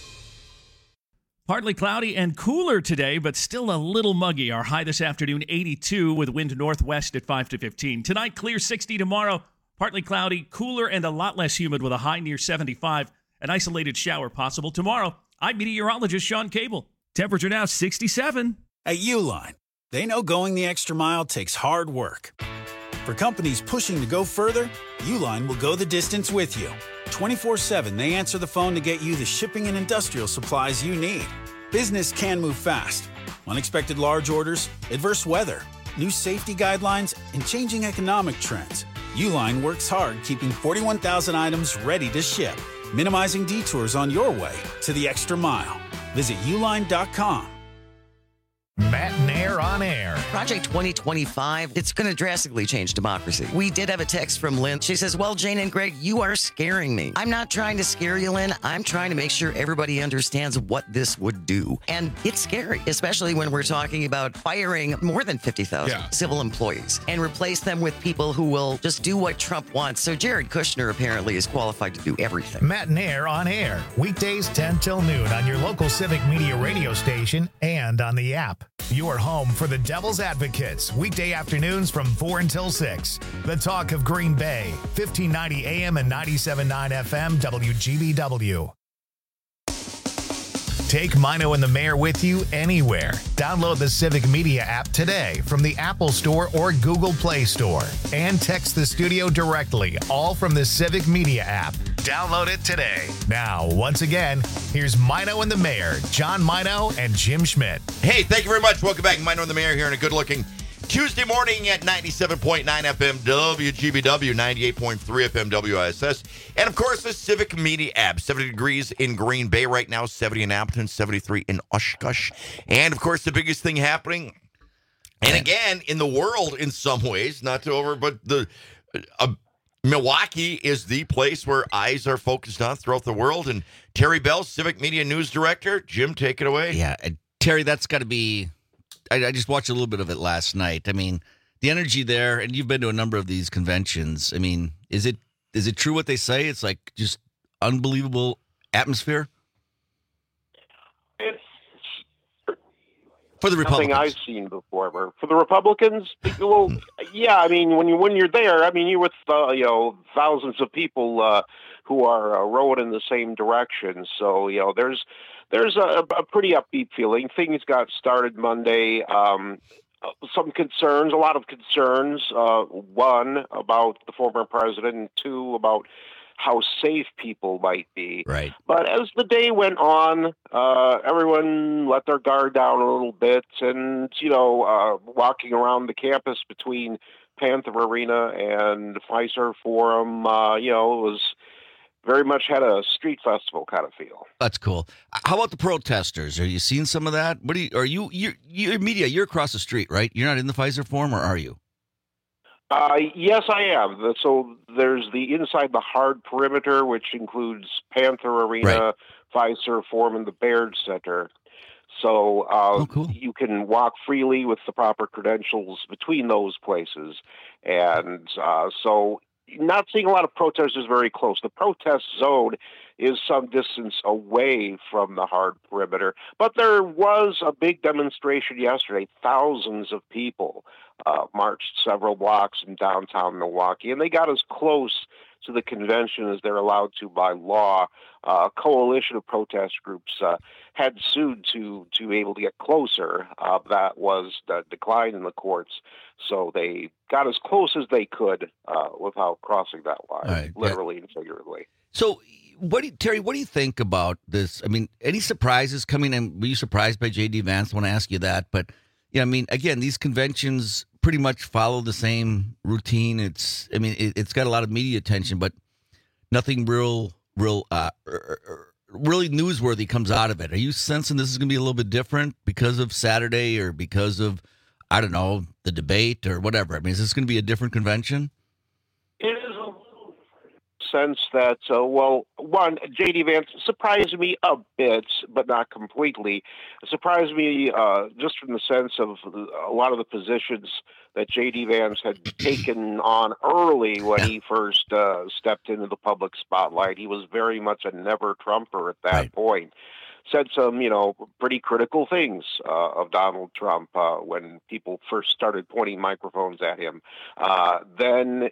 Partly cloudy and cooler today, but still a little muggy. Our high this afternoon, eighty-two, with wind northwest at five to fifteen. Tonight, clear sixty. Tomorrow, partly cloudy, cooler, and a lot less humid with a high near seventy-five. An isolated shower possible. Tomorrow, I'm meteorologist Sean Cable. Temperature now sixty-seven. At Uline, they know going the extra mile takes hard work. For companies pushing to go further, Uline will go the distance with you. twenty-four seven, they answer the phone to get you the shipping and industrial supplies you need. Business can move fast. Unexpected large orders, adverse weather, new safety guidelines, and changing economic trends. Uline works hard keeping forty-one thousand items ready to ship, minimizing detours on your way to the extra mile. Visit uline dot com. Matt and Air on Air. Project twenty twenty-five, it's going to drastically change democracy. We did have a text from Lynn. She says, well, Jane and Greg, you are scaring me. I'm not trying to scare you, Lynn. I'm trying to make sure everybody understands what this would do. And it's scary, especially when we're talking about firing more than fifty thousand yeah. civil employees and replace them with people who will just do what Trump wants. So Jared Kushner apparently is qualified to do everything. Matt and Air on Air. Weekdays ten till noon on your local Civic Media radio station and on the app. Your home for the Devil's Advocates, weekday afternoons from four until six. The Talk of Green Bay, fifteen ninety A M and ninety-seven point nine F M, W G B W. Take Mino and the Mayor with you anywhere. Download the Civic Media app today from the Apple Store or Google Play Store. And text the studio directly, all from the Civic Media app. Download it today. Now, once again, here's Mino and the Mayor, John Mino and Jim Schmidt. Hey, thank you very much. Welcome back. Mino and the Mayor here in a good-looking Tuesday morning at ninety-seven point nine F M W G B W, ninety-eight point three F M W I S S, and of course the Civic Media app. seventy degrees in Green Bay right now, seventy in Appleton, seventy-three in Oshkosh. And of course the biggest thing happening, and again in the world in some ways, not to over, but the uh, Milwaukee is the place where eyes are focused on throughout the world. And Terry Bell, Civic Media News Director. Jim, take it away. Yeah, and Terry, that's got to be. I, I just watched a little bit of it last night. I mean, the energy there, and you've been to a number of these conventions. I mean, is it is it true what they say? It's like just unbelievable atmosphere? It's for the Republicans. Nothing I've seen before. For the Republicans, well, yeah. I mean, when you when you're there, I mean, you're with uh, you know thousands of people uh, who are uh, rowing in the same direction. So you know, there's. There's a, a pretty upbeat feeling. Things got started Monday. Um, some concerns, a lot of concerns. Uh, one, about the former president, and two, about how safe people might be. Right. But as the day went on, uh, everyone let their guard down a little bit. And, you know, uh, walking around the campus between Panther Arena and Pfizer Forum, uh, you know, it was... very much had a street festival kind of feel. That's cool. How about the protesters? Are you seeing some of that? What do you? Are you? You? You media? You're across the street, right? You're not in the Pfizer Forum, or are you? Uh, yes, I am. So there's the inside the hard perimeter, which includes Panther Arena, right. Pfizer Forum, and the Baird Center. So uh, oh, cool. you can walk freely with the proper credentials between those places, and uh, so. Not seeing a lot of protesters very close. The protest zone is some distance away from the hard perimeter. But there was a big demonstration yesterday. Thousands of people uh, marched several blocks in downtown Milwaukee, and they got as close to the convention as they're allowed to by law. Uh, a coalition of protest groups uh, had sued to to be able to get closer. Uh, that was uh, declined in the courts, so they got as close as they could uh, without crossing that line, right. literally yeah. and figuratively. So, what do you, Terry? What do you think about this? I mean, any surprises coming in? Were you surprised by J D Vance? I want to ask you that, but yeah, I mean, again, these conventions pretty much follow the same routine. It's, I mean, it, it's got a lot of media attention, but nothing real, real, uh, really newsworthy comes out of it. Are you sensing this is going to be a little bit different because of Saturday or because of, I don't know, the debate or whatever? I mean, is this going to be a different convention? It is a little sense that, uh, well, one, J D Vance surprised me a bit, but not completely. It surprised me uh, just from the sense of a lot of the positions that J D Vance had taken on early when he first uh, stepped into the public spotlight. He was very much a never-Trumper at that right. point. Said some, you know, pretty critical things uh, of Donald Trump uh, when people first started pointing microphones at him. Uh, then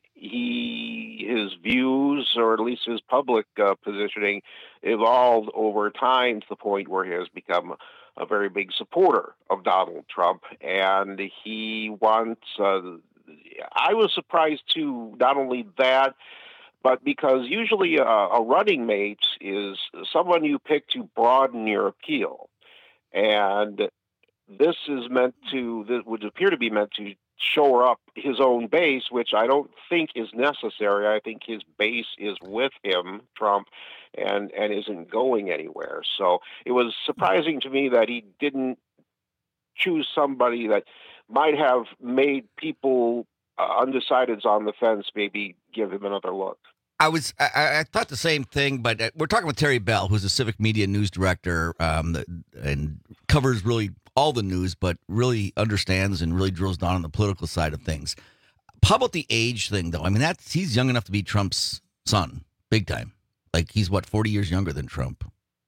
he, his views, or at least his public uh, positioning, evolved over time to the point where he has become a very big supporter of Donald Trump, and he wants. Uh, I was surprised too. Not only that. But because usually a, a running mate is someone you pick to broaden your appeal. And this is meant to, this would appear to be meant to shore up his own base, which I don't think is necessary. I think his base is with him, Trump, and, and isn't going anywhere. So it was surprising to me that he didn't choose somebody that might have made people uh, undecideds on the fence maybe give him another look. I was I, I thought the same thing, but we're talking with Terry Bell, who's a Civic Media News Director, um, and covers really all the news, but really understands and really drills down on the political side of things. How about the age thing, though? I mean, that's he's young enough to be Trump's son, big time. Like he's what forty years younger than Trump.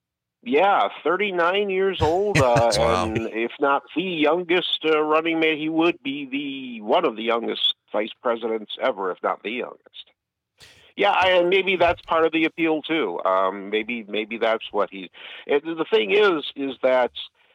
Yeah, thirty-nine years old, uh, and if not the youngest uh, running mate, he would be the one of the youngest vice presidents ever, if not the youngest. Yeah, and maybe that's part of the appeal too. Um, maybe maybe that's what he. It, the thing is, is that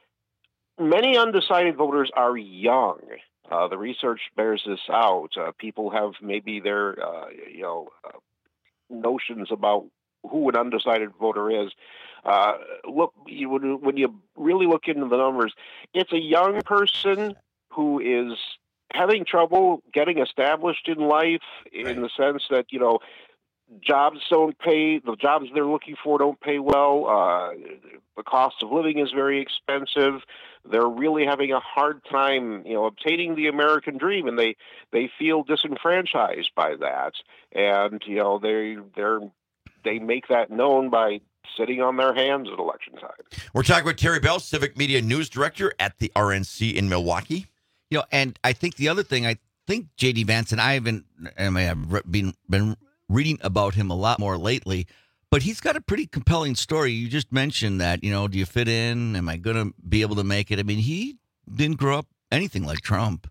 many undecided voters are young. Uh, the research bears this out. Uh, people have maybe their uh, you know uh, notions about who an undecided voter is. Uh, look, you, when you really look into the numbers, it's a young person who is having trouble getting established in life in right. the sense that, you know, jobs don't pay, the jobs they're looking for don't pay well. Uh, the cost of living is very expensive. They're really having a hard time, you know, obtaining the American dream, and they, they feel disenfranchised by that. And, you know, they, they're, they make that known by sitting on their hands at election time. We're talking with Terry Bell, Civic Media News Director at the R N C in Milwaukee. You know, and I think the other thing, I think J D Vance, and I haven't, I mean, I've been, been reading about him a lot more lately, but he's got a pretty compelling story. You just mentioned that, you know, do you fit in? Am I going to be able to make it? I mean, he didn't grow up anything like Trump.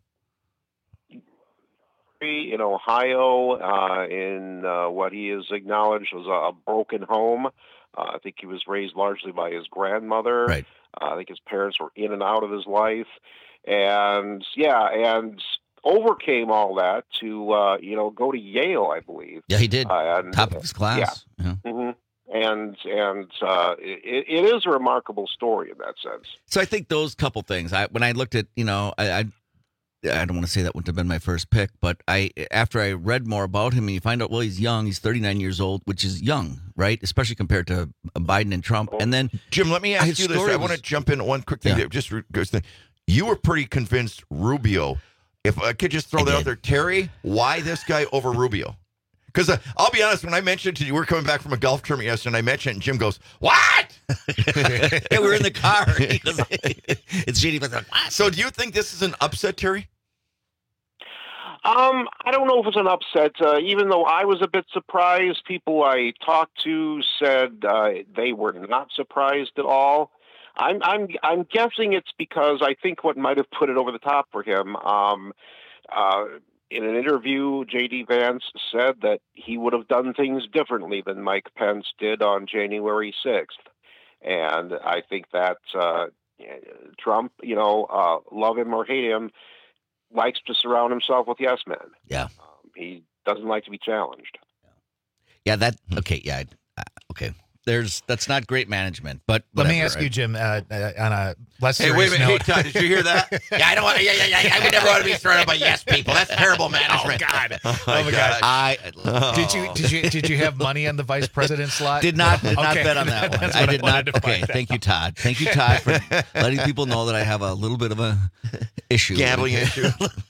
In Ohio, uh, in uh, what he has acknowledged was a broken home. Uh, I think he was raised largely by his grandmother. Right. Uh, I think his parents were in and out of his life. And, yeah, and overcame all that to, uh, you know, go to Yale, I believe. Yeah, he did. Uh, and, Top of his class. Yeah. Yeah. Mm-hmm. And, and uh, it, it is a remarkable story in that sense. So I think those couple things, I when I looked at, you know, I, I I don't want to say that wouldn't have been my first pick, but I after I read more about him and you find out, well, he's young, he's thirty-nine years old, which is young, right? Especially compared to Biden and Trump. And then, Jim, let me ask you this. I want to jump in one quick thing. Yeah. There. Just you were pretty convinced Rubio. If I could just throw I that did. out there, Terry, why this guy over Rubio? Because uh, I'll be honest, when I mentioned to you, we were coming back from a golf tournament yesterday, and I mentioned it, and Jim goes, "What?" Yeah, we were in the car. It's J D was like, "What?" So, do you think this is an upset, Terry? Um, I don't know if it's an upset. Uh, even though I was a bit surprised, people I talked to said uh, they were not surprised at all. I'm, I'm, I'm guessing it's because I think what might have put it over the top for him. Um, uh, in an interview, J D Vance said that he would have done things differently than Mike Pence did on January sixth, and I think that uh, Trump, you know, uh, love him or hate him, likes to surround himself with yes men. Yeah. Um, he doesn't like to be challenged. Yeah, that, okay, yeah, uh, okay. There's, that's not great management, but Let me whatever, ask right? you, Jim, uh, uh, on a less Hey, serious wait a minute. Hey, note. Todd, did you hear that? Yeah, I don't want. Yeah, yeah, yeah. I would never want to be surrounded by yes people. That's terrible management. Oh God! Oh, Oh my God! I Did you did you did you have money on the vice president slot? did not did not Okay. bet on that one. That's I what did wanted not. to find Okay, out. thank you, Todd. Thank you, Todd, for letting people know that I have a little bit of a issue. Gambling issue.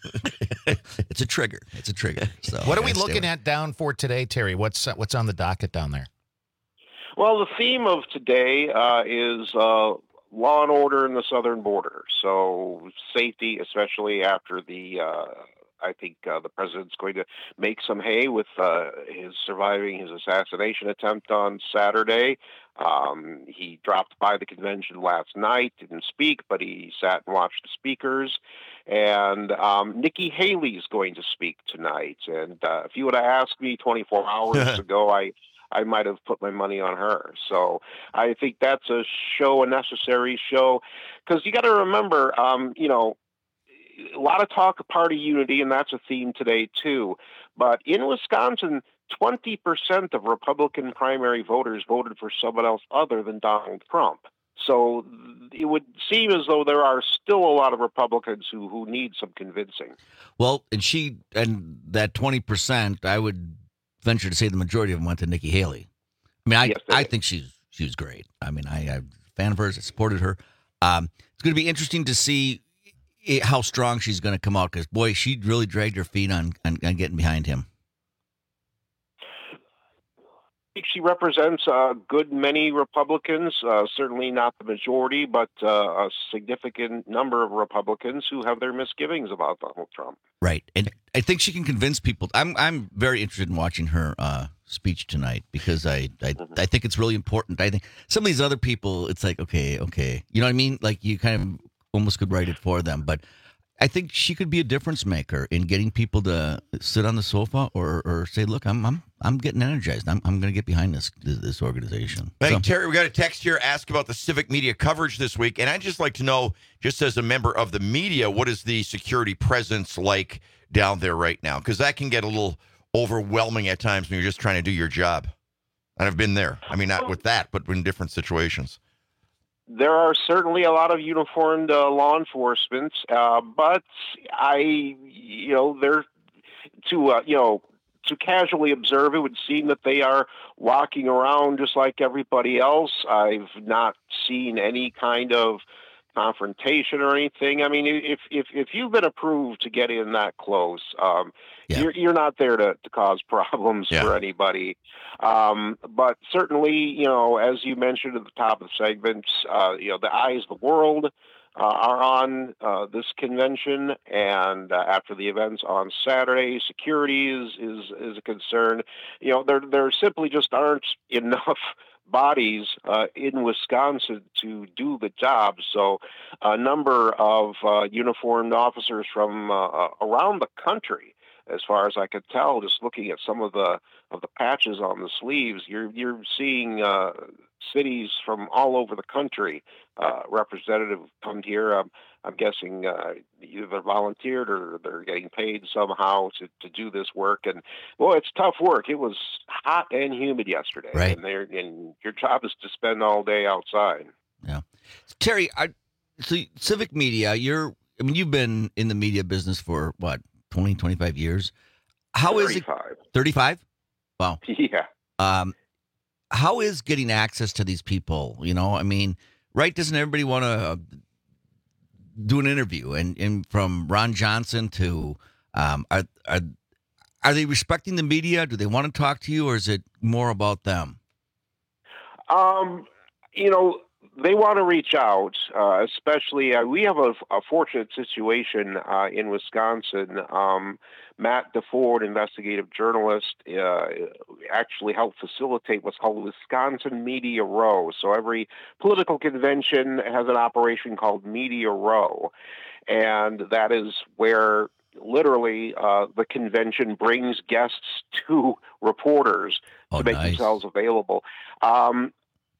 It's a trigger. It's a trigger. So What are we gotta stay looking away. at down for today, Terry? What's uh, what's on the docket down there? Well, the theme of today uh, is uh, law and order in the southern border. So safety, especially after the, uh, I think uh, the president's going to make some hay with uh, his surviving his assassination attempt on Saturday. Um, he dropped by the convention last night, didn't speak, but he sat and watched the speakers. And um, Nikki Haley's going to speak tonight. And uh, if you would have asked me twenty-four hours ago, I I might have put my money on her. So I think that's a show, a necessary show, because you got to remember, um, you know, a lot of talk of party unity, and that's a theme today too. But in Wisconsin, twenty percent of Republican primary voters voted for someone else other than Donald Trump. So it would seem as though there are still a lot of Republicans who, who need some convincing. Well, and she, and that twenty percent, I would venture to say the majority of them went to Nikki Haley. I mean, I Yes, they I did. think she's she was great. I mean, I, I'm a fan of hers. I supported her. Um, it's going to be interesting to see i- how strong she's going to come out because, boy, she really dragged her feet on, on, on getting behind him. I think she represents a good many Republicans, uh, certainly not the majority, but uh, a significant number of Republicans who have their misgivings about Donald Trump. Right. And I think she can convince people. I'm I'm very interested in watching her uh, speech tonight because I, I I think it's really important. I think some of these other people, it's like, okay, okay. You know what I mean? Like you kind of almost could write it for them. But I think she could be a difference maker in getting people to sit on the sofa or, or say, look, I'm I'm I'm getting energized. I'm I'm going to get behind this this, this organization. Hey, So- Terry, we got a text here ask about the civic media coverage this week, and I'd just like to know, just as a member of the media, what is the security presence like down there right now? Because that can get a little overwhelming at times when you're just trying to do your job. And I've been there. I mean, not with that, but in different situations. there are certainly a lot of uniformed uh, law enforcement, uh, but I, you know, they're to uh, you know. To casually observe, it would seem that they are walking around just like everybody else. I've not seen any kind of confrontation or anything. I mean, if if if you've been approved to get in that close, um, yeah. you're you're not there to, to cause problems yeah. for anybody. Um, but certainly, you know, as you mentioned at the top of the segment, uh, you know, the eyes of the world Uh, are on uh, this convention, and uh, after the events on Saturday, security is, is is a concern. You know, there there simply just aren't enough bodies uh, in Wisconsin to do the job. So, a number of uh, uniformed officers from uh, around the country, as far as I could tell, just looking at some of the of the patches on the sleeves, you're you're seeing uh, cities from all over the country. Uh, representative come here. Um, I'm guessing uh, either they're volunteered or they're getting paid somehow to, to do this work. And well, it's tough work. It was hot and humid yesterday, right. and, they're, and your job is to spend all day outside. Yeah, Terry. I, so Civic Media, you're. I mean, you've been in the media business for what, twenty, twenty-five years. How is it? thirty-five Wow. Yeah. Um, how is getting access to these people? You know, I mean. Right? Doesn't everybody want to uh, do an interview? And, and from Ron Johnson to um, are are are they respecting the media? Do they want to talk to you, or is it more about them? Um, you know, they want to reach out. Uh, especially, uh, we have a, a fortunate situation uh, in Wisconsin. Um, Matt DeFord, investigative journalist, uh, actually helped facilitate what's called Wisconsin Media Row. So every political convention has an operation called Media Row, and that is where literally uh, the convention brings guests to reporters oh, to make nice. themselves available. Um,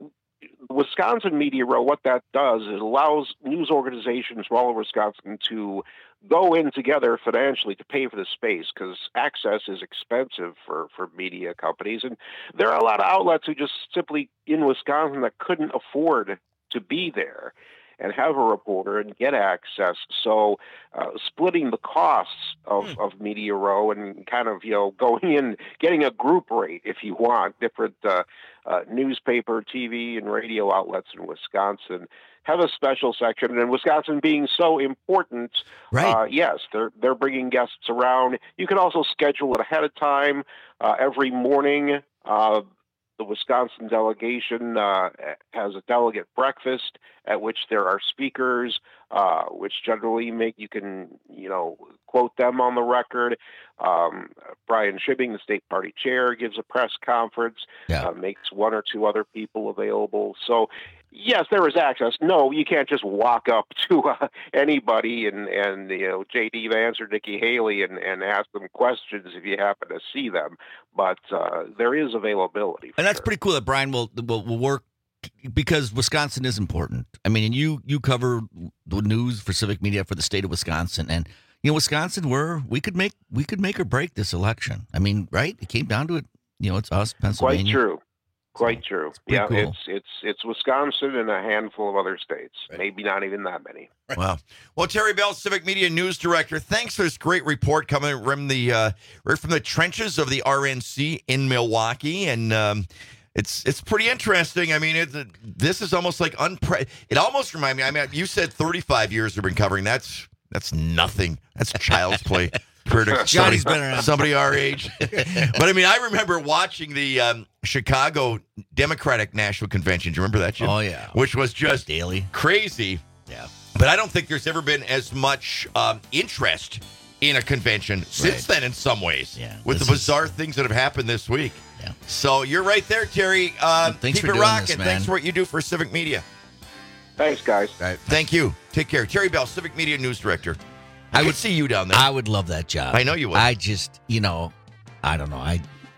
Wisconsin Media Row, what that does, it allows news organizations from all over Wisconsin to go in together financially to pay for the space, because access is expensive for, for media companies. And there are a lot of outlets who just simply in Wisconsin that couldn't afford to be there and have a reporter and get access. So uh, splitting the costs of, hmm. of Media Row and kind of, you know, going in, getting a group rate, if you want, different uh, uh, newspaper, T V, and radio outlets in Wisconsin have a special section. And Wisconsin being so important, right. uh, yes, they're they're bringing guests around. You can also schedule it ahead of time. Uh, every morning, uh, the Wisconsin delegation uh, has a delegate breakfast at which there are speakers, uh, which generally make you can, you know, quote them on the record. Um, Brian Shibbing, the state party chair, gives a press conference, yeah. uh, makes one or two other people available. So, yes, there is access. No, you can't just walk up to uh, anybody and, and, you know, J D Vance or Nikki Haley and, and ask them questions if you happen to see them. But uh, there is availability. And that's sure. pretty cool that Brian will, will will work, because Wisconsin is important. I mean, and you you cover the news for Civic Media for the state of Wisconsin, and you know, Wisconsin, we're we could make we could make or break this election. I mean, right? It came down to it. You know, it's us, Pennsylvania. Quite true. Quite true. It's pretty yeah, cool. it's it's it's Wisconsin and a handful of other states. Right. Maybe not even that many. Wow. Well, Terry Bell, Civic Media News Director, thanks for this great report coming from the uh, right from the trenches of the R N C in Milwaukee, and um, it's it's pretty interesting. I mean, it, this is almost like unpre. It almost reminds me. I mean, you said thirty-five years you've been covering. That's that's nothing. That's child's play. Johnny's been around. Somebody our age. But I mean, I remember watching the um, Chicago Democratic National Convention. Do you remember that, Jim? Oh, yeah. Which was just daily crazy. Yeah. But I don't think there's ever been as much um, interest in a convention since Right. then, in some ways, Yeah, with the this bizarre things that have happened this week. Yeah. So you're right there, Terry. Uh, Thanks keep for it doing rocking. this, man. Thanks for what you do for Civic Media. Thanks, guys. All right. Thank you. Take care. Terry Bell, Civic Media News Director. I, I would see you down there. I would love that job. I know you would. I just, you know, I don't know. I,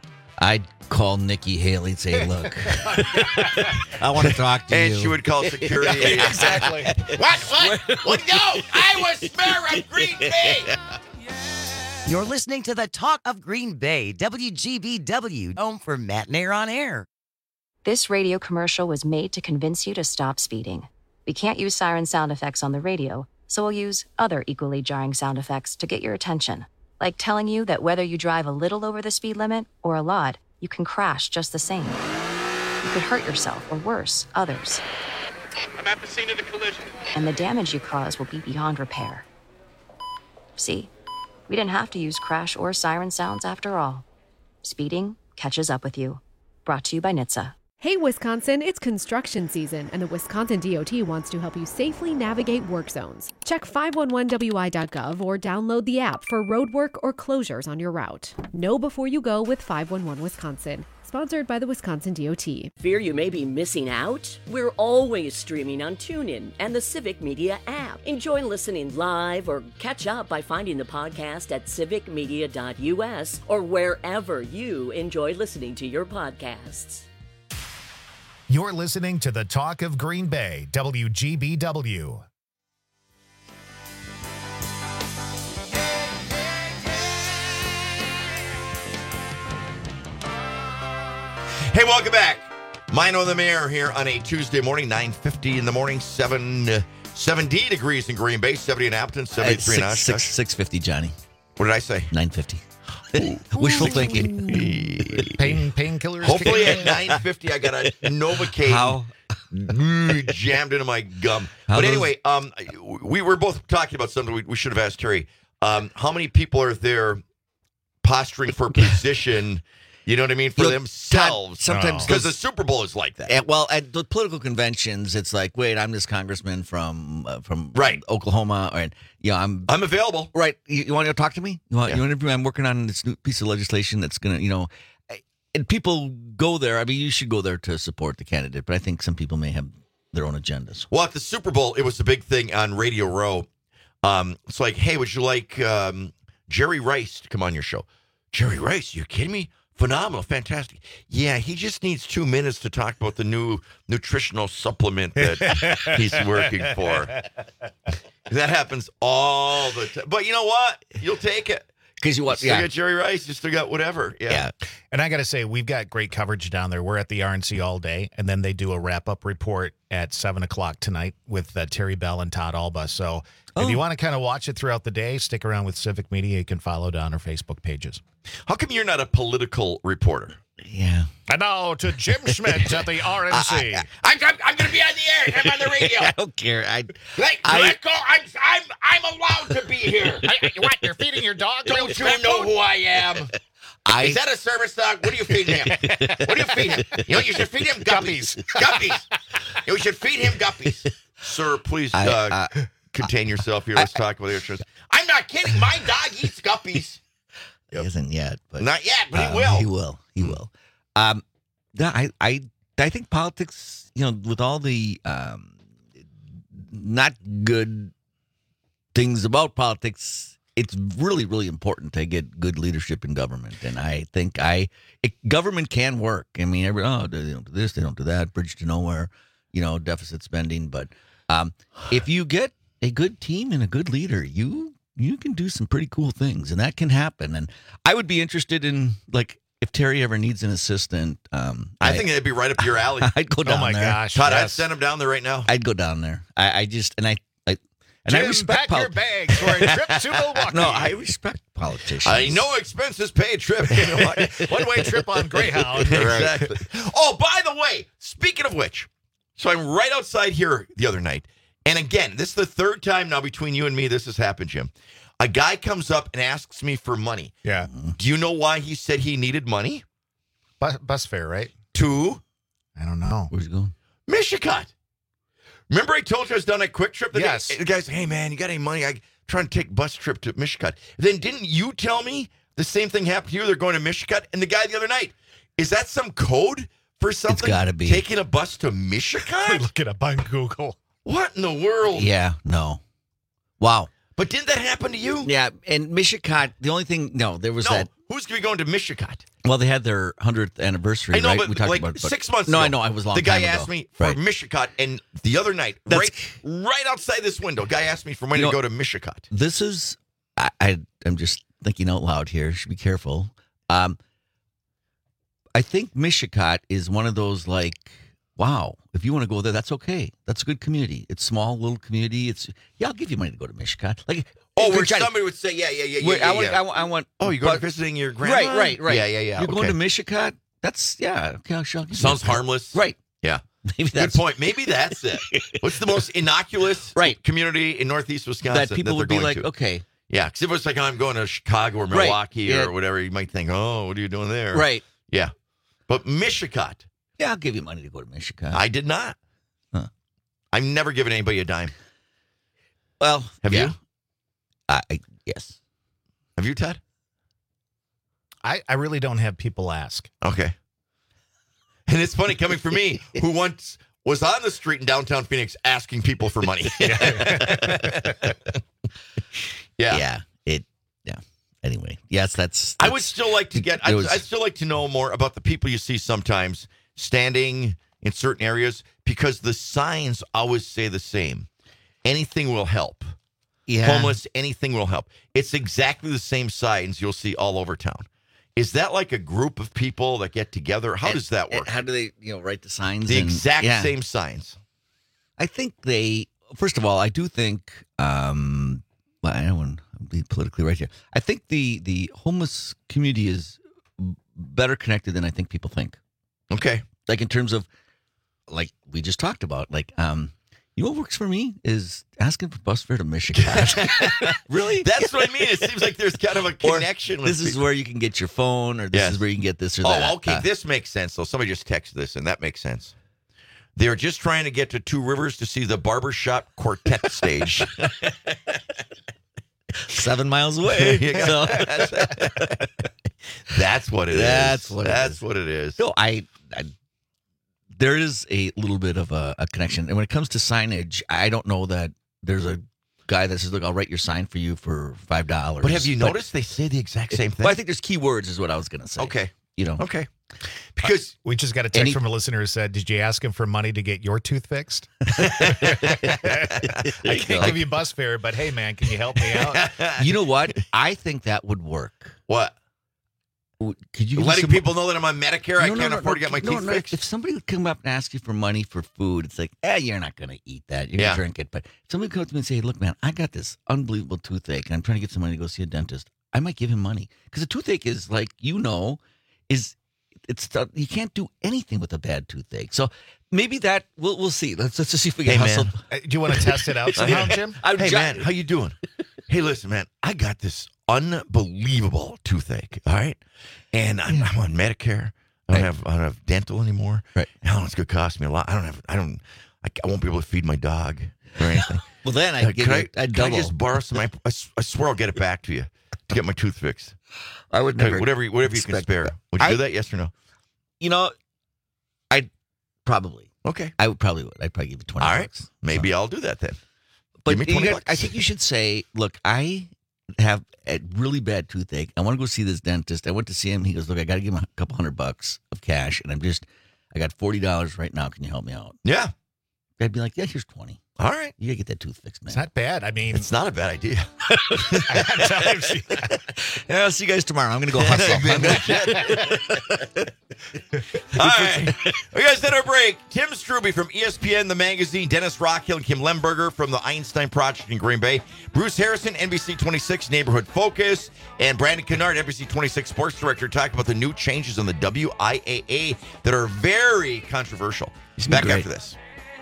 I'd call Nikki Haley and say, look, I want to talk to and you. she would call security. Yeah, exactly. what? What? What? No, I was mayor of Green Bay. You're listening to the Talk of Green Bay, W G B W, home for Matt Nair on Air. This radio commercial was made to convince you to stop speeding. We can't use siren sound effects on the radio, so we'll use other equally jarring sound effects to get your attention. Like telling you that whether you drive a little over the speed limit or a lot, you can crash just the same. You could hurt yourself or worse, others. I'm at the scene of the collision. And the damage you cause will be beyond repair. See? We didn't have to use crash or siren sounds after all. Speeding catches up with you. Brought to you by N H T S A. Hey, Wisconsin, it's construction season, and the Wisconsin D O T wants to help you safely navigate work zones. Check five one one W I dot gov or download the app for road work or closures on your route. Know before you go with five one one Wisconsin. Sponsored by the Wisconsin D O T. Fear you may be missing out? We're always streaming on TuneIn and the Civic Media app. Enjoy listening live or catch up by finding the podcast at civic media dot U S or wherever you enjoy listening to your podcasts. You're listening to the Talk of Green Bay, W G B W. Hey, welcome back. Mino the Mayor here on a Tuesday morning, nine fifty in the morning, seven, uh, seventy degrees in Green Bay, seventy in Appleton, seventy-three in six, Oshkosh. six, six fifty, Johnny. What did I say? nine fifty. Wishful thinking. Pain painkillers. Hopefully at nine fifty I got a Novocaine How? jammed into my gum. How but those- anyway, um, we were both talking about something we, we should have asked Terry. Um, how many people are there posturing for position? You know what I mean? For You know, themselves. sometimes Because the those- Super Bowl is like that. And, well, at the political conventions, it's like, wait, I'm this congressman from uh, from Right. Oklahoma, or you know, I'm I'm available. Right? You, you want to talk to me? You want Yeah. you want to interview? I'm working on this new piece of legislation that's gonna, you know, and people go there. I mean, you should go there to support the candidate, but I think some people may have their own agendas. Well, at the Super Bowl, it was a big thing on Radio Row. Um, it's like, hey, would you like um, Jerry Rice to come on your show? Jerry Rice? You kidding me? Phenomenal, fantastic. Yeah, he just needs two minutes to talk about the new nutritional supplement that he's working for. That happens all the time. But you know what? You'll take it. Because you You want, still yeah, got Jerry Rice. You still got whatever. Yeah. yeah. And I got to say, we've got great coverage down there. We're at the R N C all day, and then they do a wrap-up report at seven o'clock tonight with uh, Terry Bell and Todd Alba. So if you want to kind of watch it throughout the day, stick around with Civic Media. You can follow down our Facebook pages. How come you're not a political reporter? Yeah. And now to Jim Schmidt at the R N C. I'm, I'm, I'm going to be on the air. I'm on the radio. I don't care. I, Let, I- let go. I'm, I'm, I'm allowed to be here. I, what, you're feeding your dog? Don't you know who I am? I, Is that a service dog? What do you feed him? What do you feed him? You know, you should feed him guppies. Guppies. You should feed him guppies. Sir, please I- uh, I- contain yourself here. Let's talk about the insurance. I'm not kidding. My dog eats guppies. he isn't yet, but Not yet, but he uh, will. He will. He will. Um, no, I, I, I think politics, you know, with all the um, not good things about politics, it's really, really important to get good leadership in government. And I think I, it, government can work. I mean, every, oh, they don't do this, they don't do that, bridge to nowhere, you know, deficit spending. But um, if you get a good team and a good leader, you you can do some pretty cool things, and that can happen. And I would be interested in, like, if Terry ever needs an assistant, um, I, think it'd be right up your alley. I'd go down Oh, my there. gosh. Todd, I'd yes. send him down there right now. I'd go down there. I, I just and I, I and Jim, I respect pack your poli- bags for a trip to Milwaukee. No, I respect politicians. I no expenses paid trip. You know what? One-way trip on Greyhound. Exactly. Oh, by the way, speaking of which, so I'm right outside here the other night. And again, this is the third time now between you and me this has happened, Jim. A guy comes up and asks me for money. Yeah. Do you know why he said he needed money? Bus, bus fare, right? To I don't know. Where's he going? Michigan. Remember I told you I was down at Quick Trip? The Yes. Day? The guy's, hey, man, you got any money? I'm trying to take a bus trip to Michigan. Then didn't you tell me the same thing happened to you? They're going to Michigan. And the guy the other night, is that some code for something? gotta be. Taking a bus to Michigan? Look it up on Google. What in the world? Yeah, no. Wow. But didn't that happen to you? Yeah, and Michigan. The only thing, no, there was No. that. Who's going to be going to Michigan? Well, they had their hundredth anniversary, I know, right? but we talked like about it, but- six months No, ago. I know. I was a long The guy time asked ago. me for Right. Michigan, and the other night, That's- right, right outside this window, guy asked me for money You know- to go to Michigan. This is, I, I, I'm just thinking out loud here. Should be careful. Um, I think Michigan is one of those like wow, if you want to go there, that's okay. That's a good community. It's small, little community. It's yeah, I'll give you money to go to Mishicot. Like, Oh, we're where trying to- somebody would say, yeah, yeah, yeah, yeah, Wait, yeah, I want, yeah. I want, I want. Oh, you're going but- visiting your grandma? Right, right, right. Yeah, yeah, yeah. You're going okay. to Mishicot? That's yeah. Okay, I'll show you. Sounds harmless. Right. Yeah. Maybe Good that's point. Maybe that's it. What's the most innocuous right. community in Northeast Wisconsin that people would they're be going like, to? okay. Yeah, because if it was like, I'm going to Chicago or Right. Milwaukee Yeah. or whatever, you might think, oh, what are you doing there? Right. Yeah. But Mishicot. Yeah, I'll give you money to go to Mishicot. I did not. Huh. I've never given anybody a dime. Well, have yeah. you? I, I yes. Have you, Ted? I, I really don't have people ask. Okay. And it's funny coming from me, who once was on the street in downtown Phoenix asking people for money. yeah. Yeah. It. Yeah. Anyway, yes, that's. I would still like to get. I'd, was- I'd still like to know more about the people you see sometimes standing in certain areas because the signs always say the same. Anything will help. Yeah. Homeless, anything will help. It's exactly the same signs you'll see all over town. Is that like a group of people that get together? How And- does that work? and How do they, you know, write the signs? The and- exact yeah. same signs. I think they. First of all, I do think. Um, well, I don't want to be politically right here. I think the the homeless community is better connected than I think people think. Okay. Like in terms of, like we just talked about, like um, you know what works for me is asking for bus fare to Michigan. Really? That's what I mean. It seems like there's kind of a connection. with This is people. where you can get your phone, or this Yes. is where you can get this or that. Oh, okay. Uh, This makes sense. So somebody just texted this, and that makes sense. They're just trying to get to Two Rivers to see the barbershop quartet stage. Seven miles away. So- That's what it is. That's what it That's is. what it is. No, I, I there is a little bit of a, a connection, and when it comes to signage, I don't know that there's a guy that says, "Look, I'll write your sign for you for five dollars." But have you noticed they say the exact same thing? Well, I think there's key words, is what I was going to say. Okay. You know. Okay. Because we just got a text Any- from a listener who said, "Did you ask him for money to get your tooth fixed?" I can't give you bus fare, but hey, man, can you help me out? You know what? I think that would work. What? Could you give me letting some- people know that I'm on Medicare, I No, no, can't no, afford no, to get my no, teeth no. fixed? If somebody would come up and ask you for money for food, it's like, eh, you're not going to eat that. You're Yeah. going to drink it. But if somebody comes up to me and say, look, man, I got this unbelievable toothache, and I'm trying to get some money to go see a dentist, I might give him money. Because a toothache is, like, you know, is it's you can't do anything with a bad toothache. So maybe that, we'll we'll see. Let's, let's just see if we can Hey, hustle. man. Uh, Do you want to test it out somehow, Jim? I'm Hey, ju- man, how you doing? Hey, listen, man, I got this unbelievable toothache, all right? And I'm, I'm on Medicare. I don't have I don't have dental anymore. Right. Hell, it's going to cost me a lot. I don't have, I don't, I, I won't be able to feed my dog or anything. Well, then Uh, I'd give could I, you, I'd could I double. just borrow some? I, I s- I swear I'll get it back to you to get my tooth fixed. I would Hey, never. whatever, you- whatever you can expect spare. that. Would you I- do that? Yes or no? You know, I'd probably. Okay. I would probably would. I'd probably give you twenty All right. bucks. Maybe I'll do that then. But Give me you twenty got- bucks. I think you should say, look, I have a really bad toothache. I want to go see this dentist. I went to see him. He goes, look, I got to give him a couple hundred bucks of cash, and I'm just, I got forty dollars right now. Can you help me out? Yeah. I'd be like, yeah, here's twenty. All right. You got to get that tooth fixed, man. It's not bad. I mean, It's not a bad idea. at times, Yeah, I'll see you guys tomorrow. I'm going to go hustle. I'm gonna- All right. We guys did our break. Tim Struby from E S P N, The Magazine, Dennis Rockhill and Kim Lemberger from the Einstein Project in Green Bay, Bruce Harrison, N B C twenty-six Neighborhood Focus, and Brandon Kennard, N B C twenty-six Sports Director, talking about the new changes on the W I A A that are very controversial. It's Back great. after this.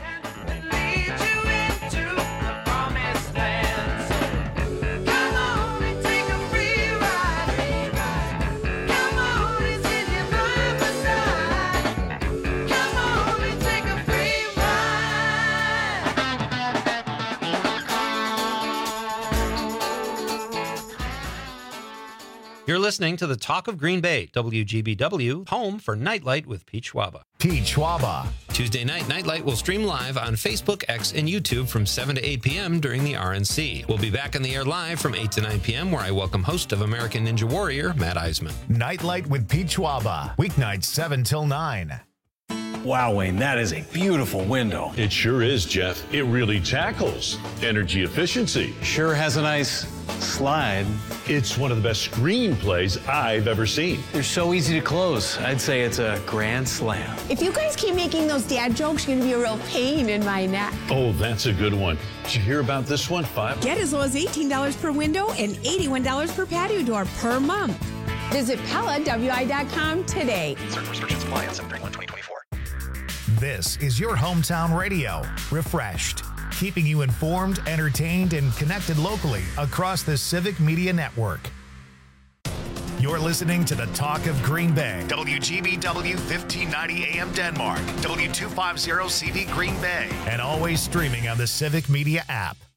You're listening to the Talk of Green Bay, W G B W, home for Nightlight with Pete Schwaba. Pete Schwaba. Tuesday night, Nightlight will stream live on Facebook, X, and YouTube from seven to eight p.m. during the R N C. We'll be back on the air live from eight to nine p.m., where I welcome host of American Ninja Warrior, Matt Eisman. Nightlight with Pete Schwaba. Weeknights seven till nine. Wow, Wayne, that is a beautiful window. It sure is, Jeff. It really tackles energy efficiency. Sure has a nice slide. It's one of the best screenplays I've ever seen. They're so easy to close. I'd say it's a grand slam. If you guys keep making those dad jokes, you're going to be a real pain in my neck. Oh, that's a good one. Did you hear about this one? Five. Get as low as eighteen dollars per window and eighty-one dollars per patio door per month. Visit Pella W I dot com today. Certain restrictions apply on seven thirty-one twenty twenty-four. This is your hometown radio, refreshed, keeping you informed, entertained, and connected locally across the Civic Media Network. You're listening to the Talk of Green Bay. W G B W fifteen ninety A M Denmark. W two fifty C V Green Bay. And always streaming on the Civic Media app.